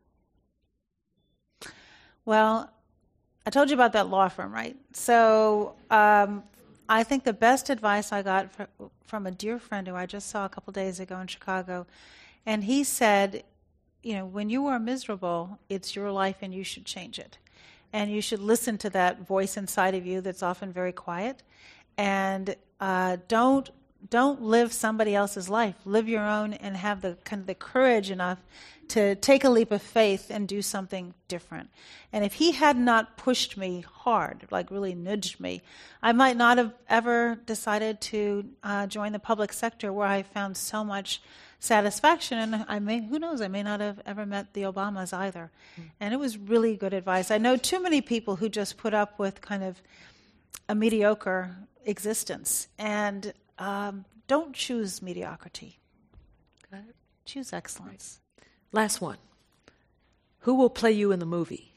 Well, I told you about that law firm, right? So I think the best advice I got from a dear friend who I just saw a couple days ago in Chicago, and he said, you know, when you are miserable, it's your life and you should change it. And you should listen to that voice inside of you that's often very quiet. And don't live somebody else's life. Live your own and have the kind of the courage enough to take a leap of faith and do something different. And if he had not pushed me hard, like really nudged me, I might not have ever decided to join the public sector where I found so much satisfaction. And who knows, I may not have ever met the Obamas either. And it was really good advice. I know too many people who just put up with kind of a mediocre existence. And don't choose mediocrity. Got it. Choose excellence. Right. Last one. Who will play you in the movie?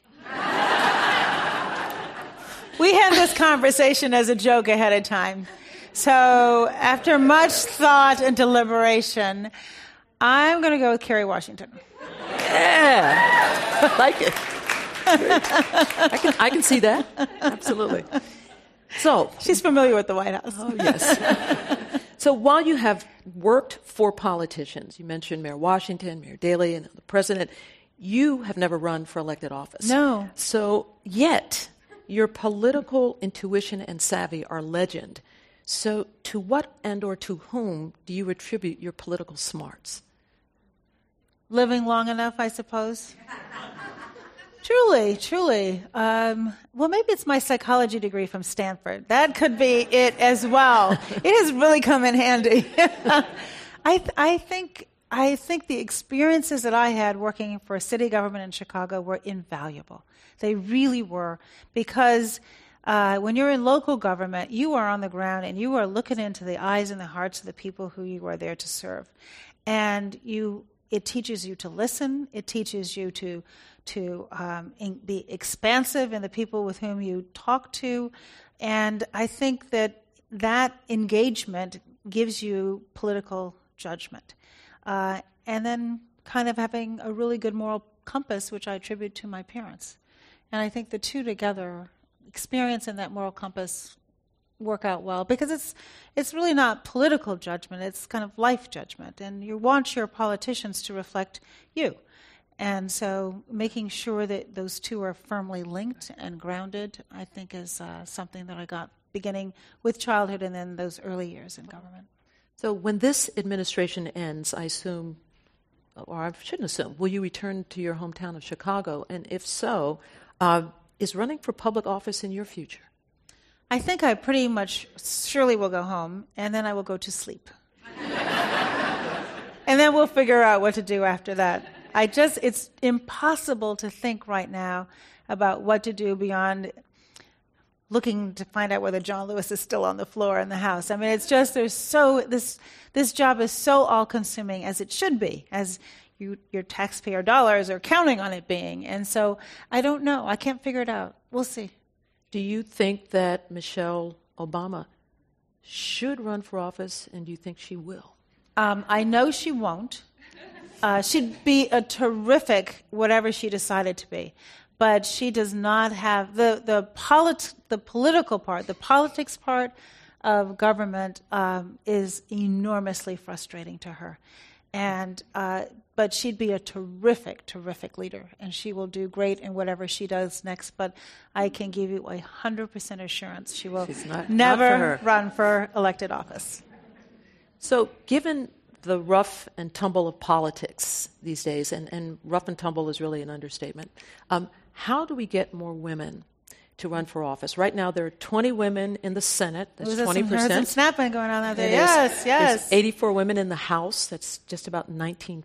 We had this conversation as a joke ahead of time. So after much thought and deliberation, I'm going to go with Kerry Washington. Yeah. I like it. I can see that. Absolutely. So she's familiar with the White House. Oh, yes. So while you have worked for politicians, you mentioned Mayor Washington, Mayor Daley, and the president, you have never run for elected office. No. So yet your political intuition and savvy are legend. So to what and or to whom do you attribute your political smarts? Living long enough, I suppose. Truly. Well, maybe it's my psychology degree from Stanford. That could be it as well. It has really come in handy. I think the experiences that I had working for a city government in Chicago were invaluable. They really were, because when you're in local government, you are on the ground and you are looking into the eyes and the hearts of the people who you are there to serve. And it teaches you to listen. It teaches you to be expansive in the people with whom you talk to. And I think that engagement gives you political judgment. And then kind of having a really good moral compass, which I attribute to my parents. And I think the two together, experience and that moral compass, work out well, because it's really not political judgment, it's kind of life judgment. And you want your politicians to reflect you. And so making sure that those two are firmly linked and grounded, I think, is something that I got beginning with childhood and then those early years in government. So when this administration ends, I assume, or I shouldn't assume, will you return to your hometown of Chicago? And if so, is running for public office in your future? I think I pretty much surely will go home, and then I will go to sleep. And then we'll figure out what to do after that. It's impossible to think right now about what to do beyond looking to find out whether John Lewis is still on the floor in the House. I mean, it's just, this job is so all-consuming, as it should be, as your taxpayer dollars are counting on it being. And so I don't know. I can't figure it out. We'll see. Do you think that Michelle Obama should run for office, and do you think she will? I know she won't. She'd be a terrific whatever she decided to be. But she does not have the political part, the politics part of government is enormously frustrating to her. And but she'd be a terrific, terrific leader, and she will do great in whatever she does next. But I can give you 100% assurance she will never run for elected office. So given the rough and tumble of politics these days, and rough and tumble is really an understatement, how do we get more women to run for office? Right now, there are 20 women in the Senate. That's 20%. There's some snapping going on out there. Yes. There's 84 women in the House. That's just about 19%.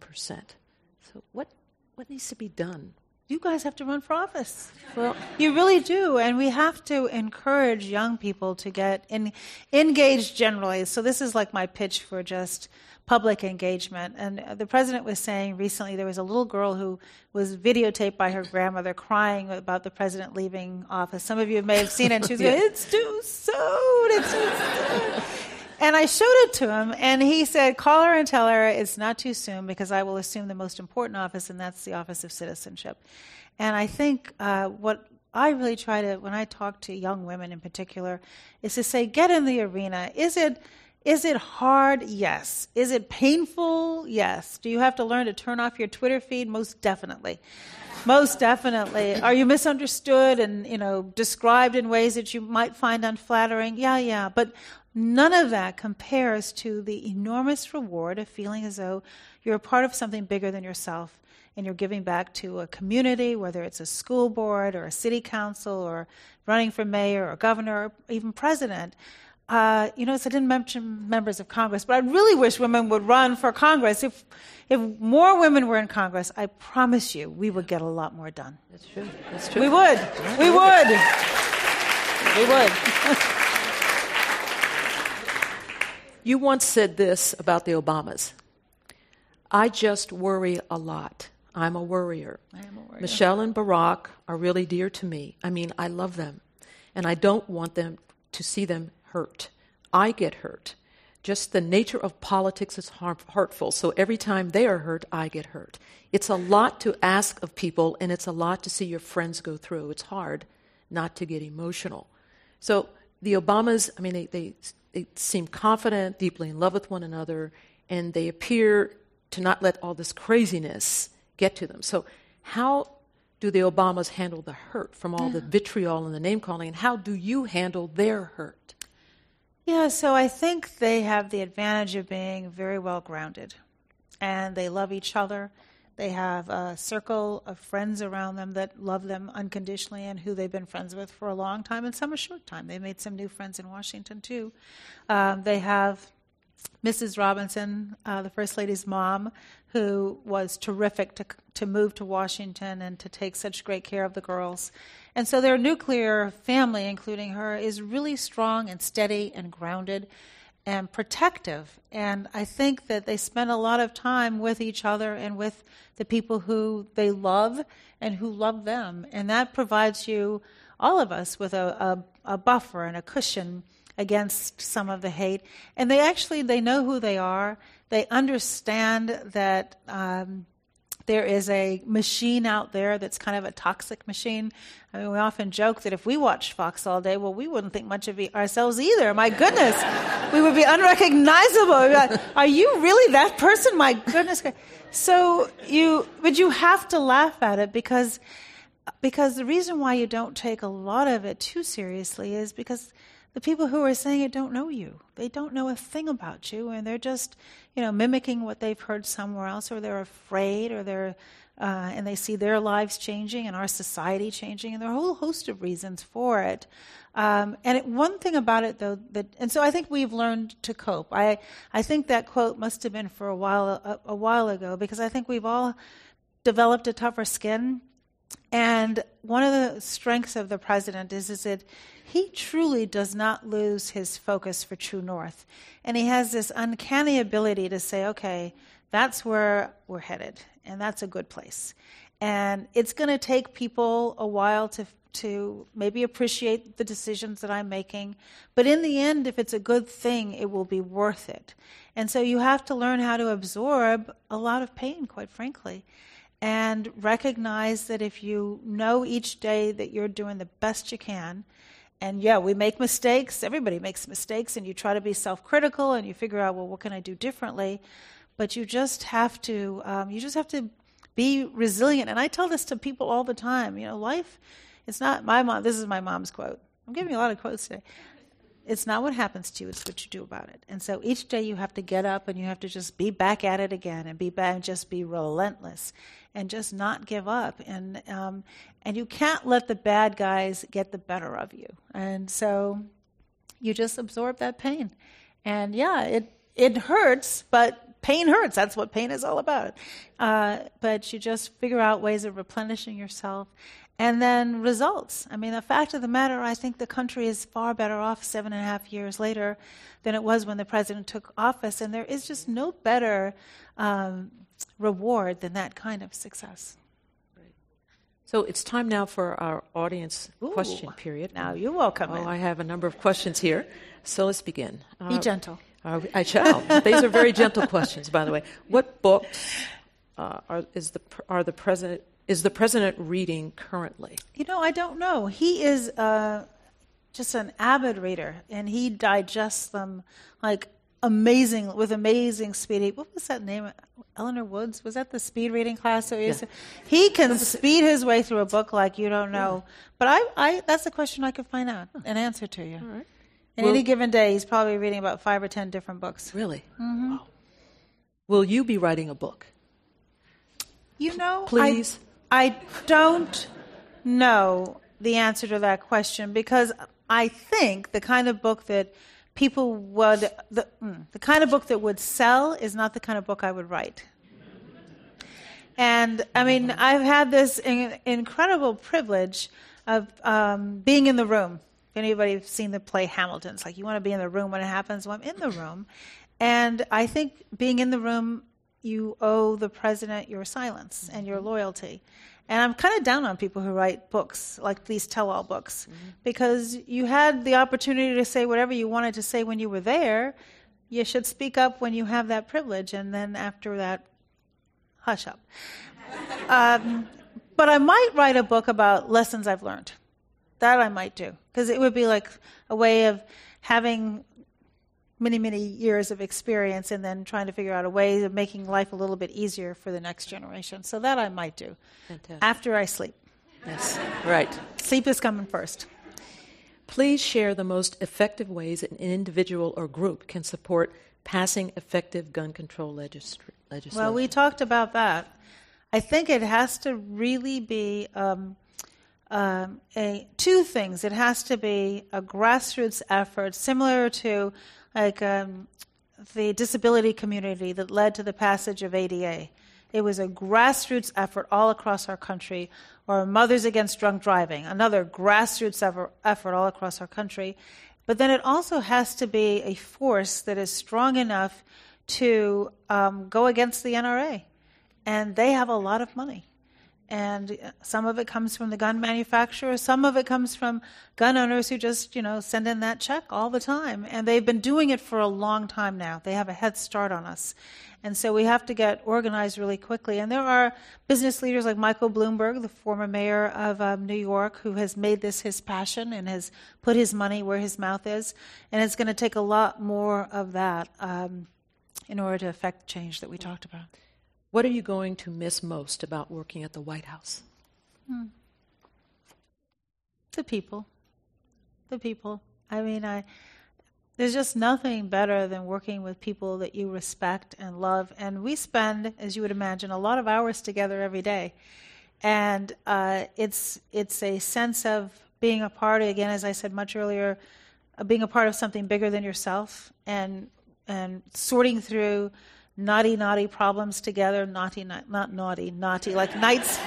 So what needs to be done? You guys have to run for office. Well, you really do, and we have to encourage young people to get engaged generally. So this is like my pitch for just public engagement. And the president was saying recently there was a little girl who was videotaped by her grandmother crying about the president leaving office. Some of you may have seen it, and she was going, "It's too soon, it's too soon." And I showed it to him, and he said, "Call her and tell her it's not too soon, because I will assume the most important office, and that's the office of citizenship." And I think what I really try to, when I talk to young women in particular, is to say, get in the arena. Is it hard? Yes. Is it painful? Yes. Do you have to learn to turn off your Twitter feed? Most definitely. Most definitely. Are you misunderstood and, described in ways that you might find unflattering? Yeah. But none of that compares to the enormous reward of feeling as though you're a part of something bigger than yourself, and you're giving back to a community, whether it's a school board or a city council or running for mayor or governor or even president. So I didn't mention members of Congress, but I really wish women would run for Congress. If more women were in Congress, I promise you we would get a lot more done. That's true. We would. We would. You once said this about the Obamas: "I just worry a lot. I'm a worrier. Michelle and Barack are really dear to me. I mean, I love them, and I don't want them to see them hurt. I get hurt. Just the nature of politics is hurtful, so every time they are hurt, I get hurt. It's a lot to ask of people, and it's a lot to see your friends go through. It's hard not to get emotional." So the Obamas, they seem confident, deeply in love with one another, and they appear to not let all this craziness get to them. So how do the Obamas handle the hurt from all the vitriol and the name-calling, and how do you handle their hurt? Yeah, so I think they have the advantage of being very well grounded, and they love each other. They have a circle of friends around them that love them unconditionally and who they've been friends with for a long time and some a short time. They made some new friends in Washington, too. They have Mrs. Robinson, the First Lady's mom, who was terrific to move to Washington and to take such great care of the girls. And so their nuclear family, including her, is really strong and steady and grounded and protective. And I think that they spend a lot of time with each other and with the people who they love and who love them. And that provides you, all of us, with a buffer and a cushion against some of the hate. And they know who they are. They understand that there is a machine out there that's kind of a toxic machine. I mean, we often joke that if we watched Fox all day, well, we wouldn't think much of ourselves either. My goodness, we would be unrecognizable. We'd be like, are you really that person? My goodness. But you have to laugh at it because the reason why you don't take a lot of it too seriously is because the people who are saying it don't know you. They don't know a thing about you, and they're just, mimicking what they've heard somewhere else, or they're afraid, or and they see their lives changing and our society changing, and there are a whole host of reasons for it. One thing about it, though, and so I think we've learned to cope. I think that quote must have been for a while ago, because I think we've all developed a tougher skin. And one of the strengths of the president is that he truly does not lose his focus for true north. And he has this uncanny ability to say, okay, that's where we're headed, and that's a good place. And it's going to take people a while to maybe appreciate the decisions that I'm making. But in the end, if it's a good thing, it will be worth it. And so you have to learn how to absorb a lot of pain, quite frankly, and recognize that if you know each day that you're doing the best you can, and yeah, we make mistakes, everybody makes mistakes, and you try to be self-critical and you figure out, well, what can I do differently? But you just have to be resilient. And I tell this to people all the time. You know, life, it's not my mom. This is my mom's quote. I'm giving you a lot of quotes today. It's not what happens to you, it's what you do about it. And so each day you have to get up and you have to just be back at it again and be back and just be relentless and just not give up. And you can't let the bad guys get the better of you. And so you just absorb that pain. And yeah, it hurts, but pain hurts. That's what pain is all about. But you just figure out ways of replenishing yourself. And then results. I mean, the fact of the matter, I think the country is far better off 7.5 years later than it was when the president took office. And there is just no better reward than that kind of success. Right. So it's time now for our audience question period. Now you're welcome. I have a number of questions here. So let's begin. Be gentle. I shall. These are very gentle questions, by the way. What books is the president reading currently? You know, I don't know. He is just an avid reader, and he digests them like with amazing speed. What was that name? Eleanor Woods? Was that the speed reading class? So he can speed his way through a book like you don't know. But that's a question I could find out an answer to you. All right. And any given day, he's probably reading about 5 or 10 different books. Really? Mm-hmm. Wow. Will you be writing a book? You know, please. I don't know the answer to that question because I think the kind of book that people would, the kind of book that would sell is not the kind of book I would write. And I mean, I've had this incredible privilege of being in the room. If anybody's seen the play Hamilton, it's like you want to be in the room when it happens. Well, I'm in the room. And I think being in the room, you owe the president your silence and your loyalty. And I'm kind of down on people who write books, like these tell-all books, because you had the opportunity to say whatever you wanted to say when you were there. You should speak up when you have that privilege, and then after that, hush up. But I might write a book about lessons I've learned. That I might do, because it would be like a way of having many, many years of experience and then trying to figure out a way of making life a little bit easier for the next generation. So that I might do. Fantastic. After I sleep. Yes, right. Sleep is coming first. Please share the most effective ways an individual or group can support passing effective gun control legislation. Well, we talked about that. I think it has to really be two things. It has to be a grassroots effort, similar to like the disability community that led to the passage of ADA. It was a grassroots effort all across our country, or Mothers Against Drunk Driving, another grassroots effort all across our country. But then it also has to be a force that is strong enough to go against the NRA. And they have a lot of money. And some of it comes from the gun manufacturers. Some of it comes from gun owners who just, send in that check all the time. And they've been doing it for a long time now. They have a head start on us. And so we have to get organized really quickly. And there are business leaders like Michael Bloomberg, the former mayor of New York, who has made this his passion and has put his money where his mouth is. And it's going to take a lot more of that in order to affect the change that we talked about. What are you going to miss most about working at the White House? The people. I mean, there's just nothing better than working with people that you respect and love. And we spend, as you would imagine, a lot of hours together every day. And it's a sense of being a part, again, as I said much earlier, being a part of something bigger than yourself and sorting through naughty problems together, not naughty, like knights,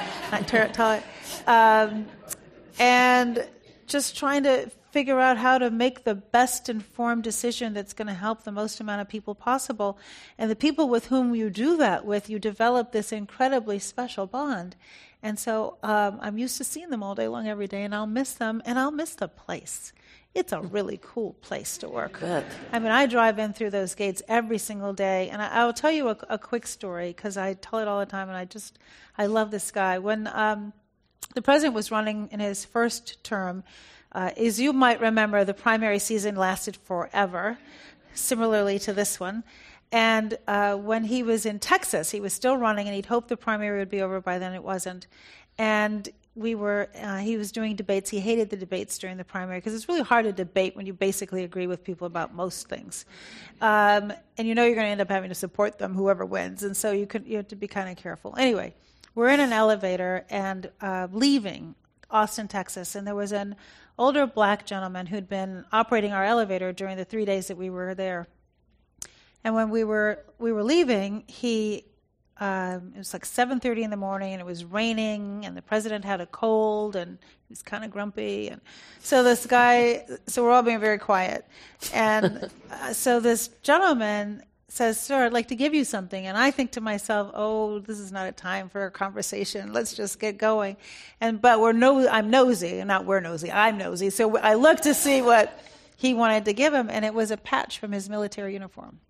and just trying to figure out how to make the best informed decision that's going to help the most amount of people possible. And the people with whom you do that with, you develop this incredibly special bond. And so I'm used to seeing them all day long every day, and I'll miss them, and I'll miss the place. It's a really cool place to work. Good. I mean, I drive in through those gates every single day, and I will tell you a quick story, because I tell it all the time, and I love this guy. When the president was running in his first term, as you might remember, the primary season lasted forever, similarly to this one. And when he was in Texas, he was still running, and he'd hoped the primary would be over by then. It wasn't. And he was doing debates. He hated the debates during the primary because it's really hard to debate when you basically agree with people about most things. And you know you're going to end up having to support them, whoever wins. And so you have to be kind of careful. Anyway, we're in an elevator and leaving Austin, Texas, and there was an older black gentleman who'd been operating our elevator during the 3 days that we were there. And when we were leaving, it was like 7:30 in the morning, and it was raining, and the president had a cold, and he was kind of grumpy. And so we're all being very quiet. And so this gentleman says, "Sir, I'd like to give you something." And I think to myself, "Oh, this is not a time for a conversation. Let's just get going." But I'm nosy, and not we're nosy. I'm nosy. So I looked to see what he wanted to give him, and it was a patch from his military uniform.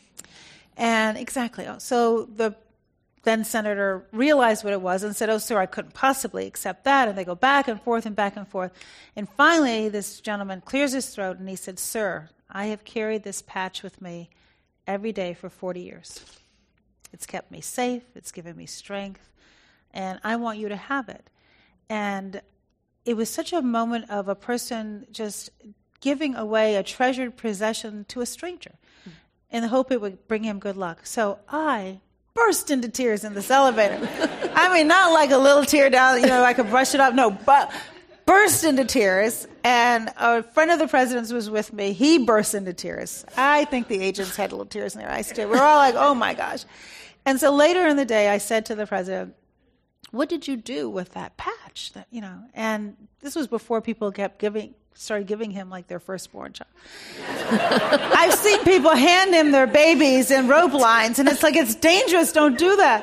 And exactly. So the then senator realized what it was and said, "Oh, sir, I couldn't possibly accept that." And they go back and forth and back and forth. And finally, this gentleman clears his throat, and he said, "Sir, I have carried this patch with me every day for 40 years. It's kept me safe. It's given me strength. And I want you to have it." And it was such a moment of a person just giving away a treasured possession to a stranger in the hope it would bring him good luck. So I burst into tears in this elevator. I mean, not like a little tear down, I could brush it off. No, but burst into tears. And a friend of the president's was with me. He burst into tears. I think the agents had little tears in their eyes too. We're all like, oh my gosh. And so later in the day, I said to the president, "What did you do with that patch?" And this was before people started giving him like their firstborn child. I've seen people hand him their babies in rope lines, and it's like, it's dangerous, don't do that.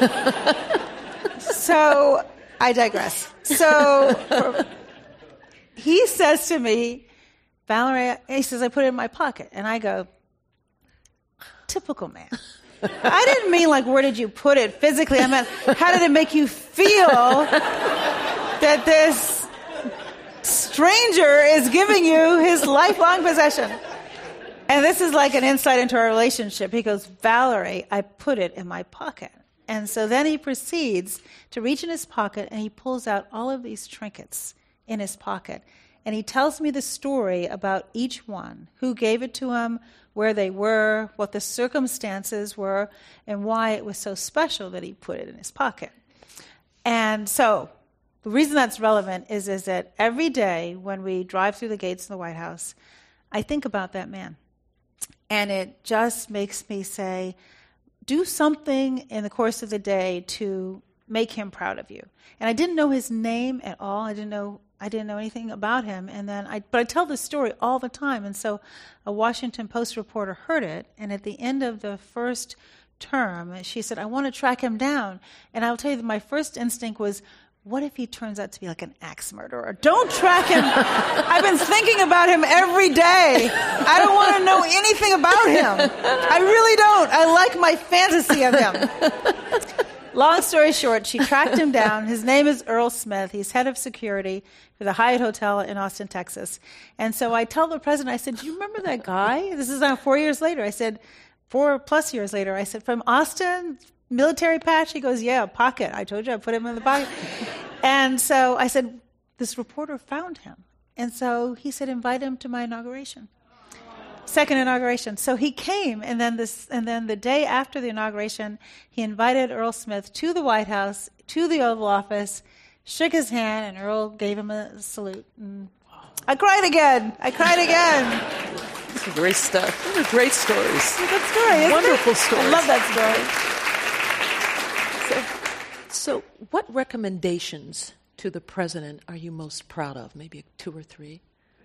So I digress. So he says to me, "Valerie," he says, "I put it in my pocket." And I go, typical man. I didn't mean like, where did you put it physically? I meant, how did it make you feel that this stranger is giving you his lifelong possession? And this is like an insight into our relationship. He goes, "Valerie, I put it in my pocket." And so then he proceeds to reach in his pocket, and he pulls out all of these trinkets in his pocket. And he tells me the story about each one, who gave it to him, where they were, what the circumstances were, and why it was so special that he put it in his pocket. And so the reason that's relevant is that every day when we drive through the gates of the White House, I think about that man. And it just makes me say, do something in the course of the day to make him proud of you. And I didn't know his name at all. I didn't know anything about him. But I tell this story all the time. And so a Washington Post reporter heard it. And at the end of the first term, she said, "I want to track him down." And I'll tell you that my first instinct was, what if he turns out to be like an axe murderer? Don't track him. I've been thinking about him every day. I don't want to know anything about him. I really don't. I like my fantasy of him. Long story short, she tracked him down. His name is Earl Smith. He's head of security for the Hyatt Hotel in Austin, Texas. And so I tell the president, I said, "Do you remember that guy?" This is now 4 years later. I said, 4+ years later, I said, "From Austin, military patch?" He goes, "Yeah, pocket. I told you I put him in the pocket." And so I said, "This reporter found him." And so he said, "Invite him to my inauguration." Second inauguration. So he came, and then the day after the inauguration, he invited Earl Smith to the White House, to the Oval Office, shook his hand, and Earl gave him a salute. And I cried again. This is great stuff. Those are great stories. It's a good story, isn't Wonderful it? stories. I love that story. So what recommendations to the president are you most proud of? Maybe 2 or 3?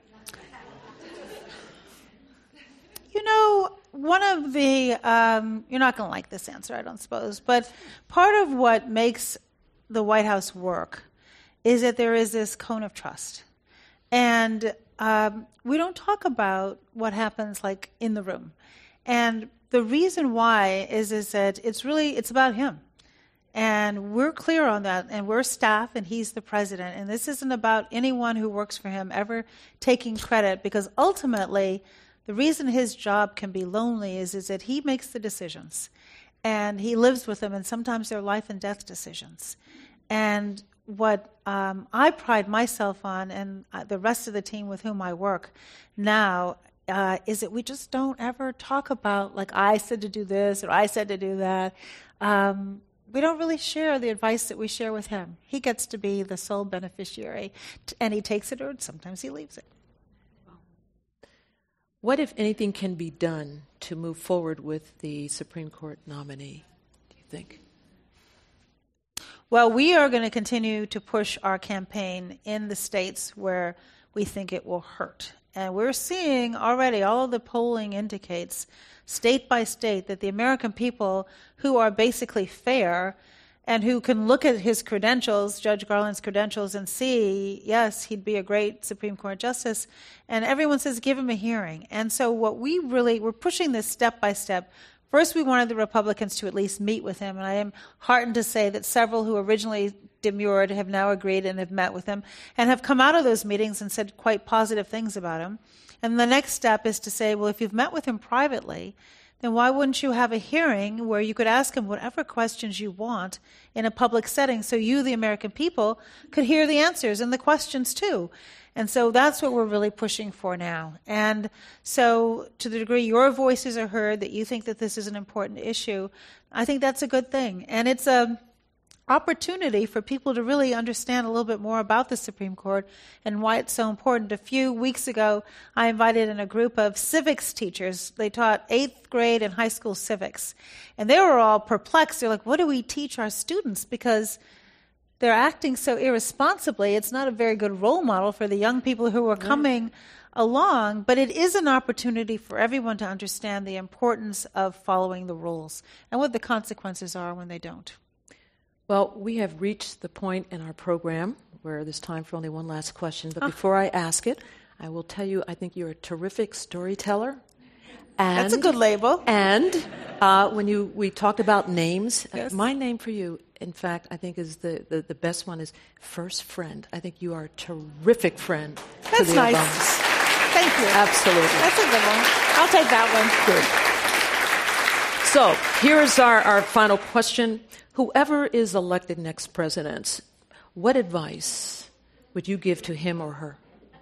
You know, one of the, you're not going to like this answer, I don't suppose, but part of what makes the White House work is that there is this cone of trust. And we don't talk about what happens like in the room. And the reason why is that it's about him. And we're clear on that, and we're staff, and he's the president. And this isn't about anyone who works for him ever taking credit, because ultimately, the reason his job can be lonely is that he makes the decisions, and he lives with them, and sometimes they're life and death decisions. And what I pride myself on, and the rest of the team with whom I work now, is that we just don't ever talk about, like, I said to do this, or I said to do that. We don't really share the advice that we share with him. He gets to be the sole beneficiary, and he takes it, or sometimes he leaves it. What, if anything, can be done to move forward with the Supreme Court nominee, do you think? Well, we are going to continue to push our campaign in the states where we think it will hurt. And we're seeing already, all of the polling indicates, state by state, that the American people who are basically fair and who can look at his credentials, Judge Garland's credentials, and see, yes, he'd be a great Supreme Court justice. And everyone says, give him a hearing. And so we're pushing this step by step. First, we wanted the Republicans to at least meet with him, and I am heartened to say that several who originally demurred have now agreed and have met with him and have come out of those meetings and said quite positive things about him. And the next step is to say, well, if you've met with him privately, then why wouldn't you have a hearing where you could ask him whatever questions you want in a public setting so you, the American people, could hear the answers and the questions too? And so that's what we're really pushing for now. And so to the degree your voices are heard, that you think that this is an important issue, I think that's a good thing. And it's a opportunity for people to really understand a little bit more about the Supreme Court and why it's so important. A few weeks ago, I invited in a group of civics teachers. They taught 8th grade and high school civics. And they were all perplexed. They're like, what do we teach our students? Because they're acting so irresponsibly. It's not a very good role model for the young people who are coming along, but it is an opportunity for everyone to understand the importance of following the rules and what the consequences are when they don't. Well, we have reached the point in our program where there's time for only one last question. But before I ask it, I will tell you, I think you're a terrific storyteller. And, that's a good label. And when we talked about names, yes. My name for you, in fact, I think is the best one is First Friend. I think you are a terrific friend that's to the nice. Obamas. Thank you. Absolutely. That's a good one. I'll take that Good. So here's our final question. Whoever is elected next president, what advice would you give to him or her?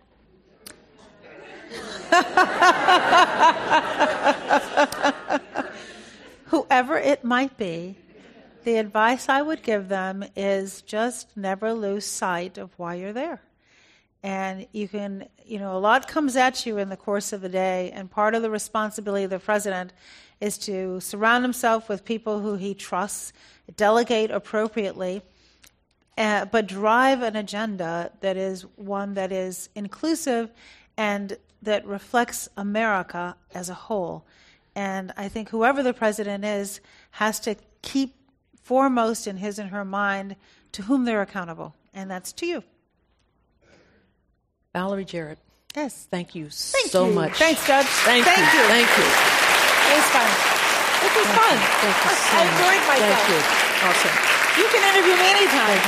Whoever it might be, the advice I would give them is just never lose sight of why you're there. And you can, a lot comes at you in the course of the day, and part of the responsibility of the president is to surround himself with people who he trusts, delegate appropriately, but drive an agenda that is one that is inclusive and that reflects America as a whole. And I think whoever the president is has to keep foremost in his and her mind to whom they're accountable, and that's to you. Valerie Jarrett. Yes. Thank you so much. Thanks, Judge. Thank you. Thank you. It was fun. This was fun. Thank you so I enjoyed much. myself. Thank you. Awesome. You can interview me anytime.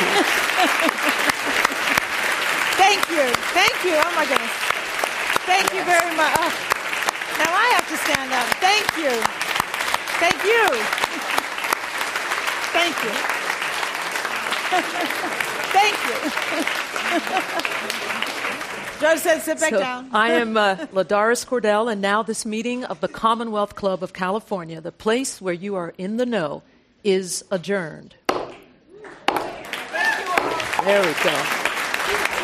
Thank you. Thank you. Oh, my goodness. Thank you very much. Oh. Now I have to stand up. Thank you. Thank you. Thank you. Thank you. Judge said sit back down. I am Ladaris Cordell, and now this meeting of the Commonwealth Club of California, the place where you are in the know, is adjourned. There we go.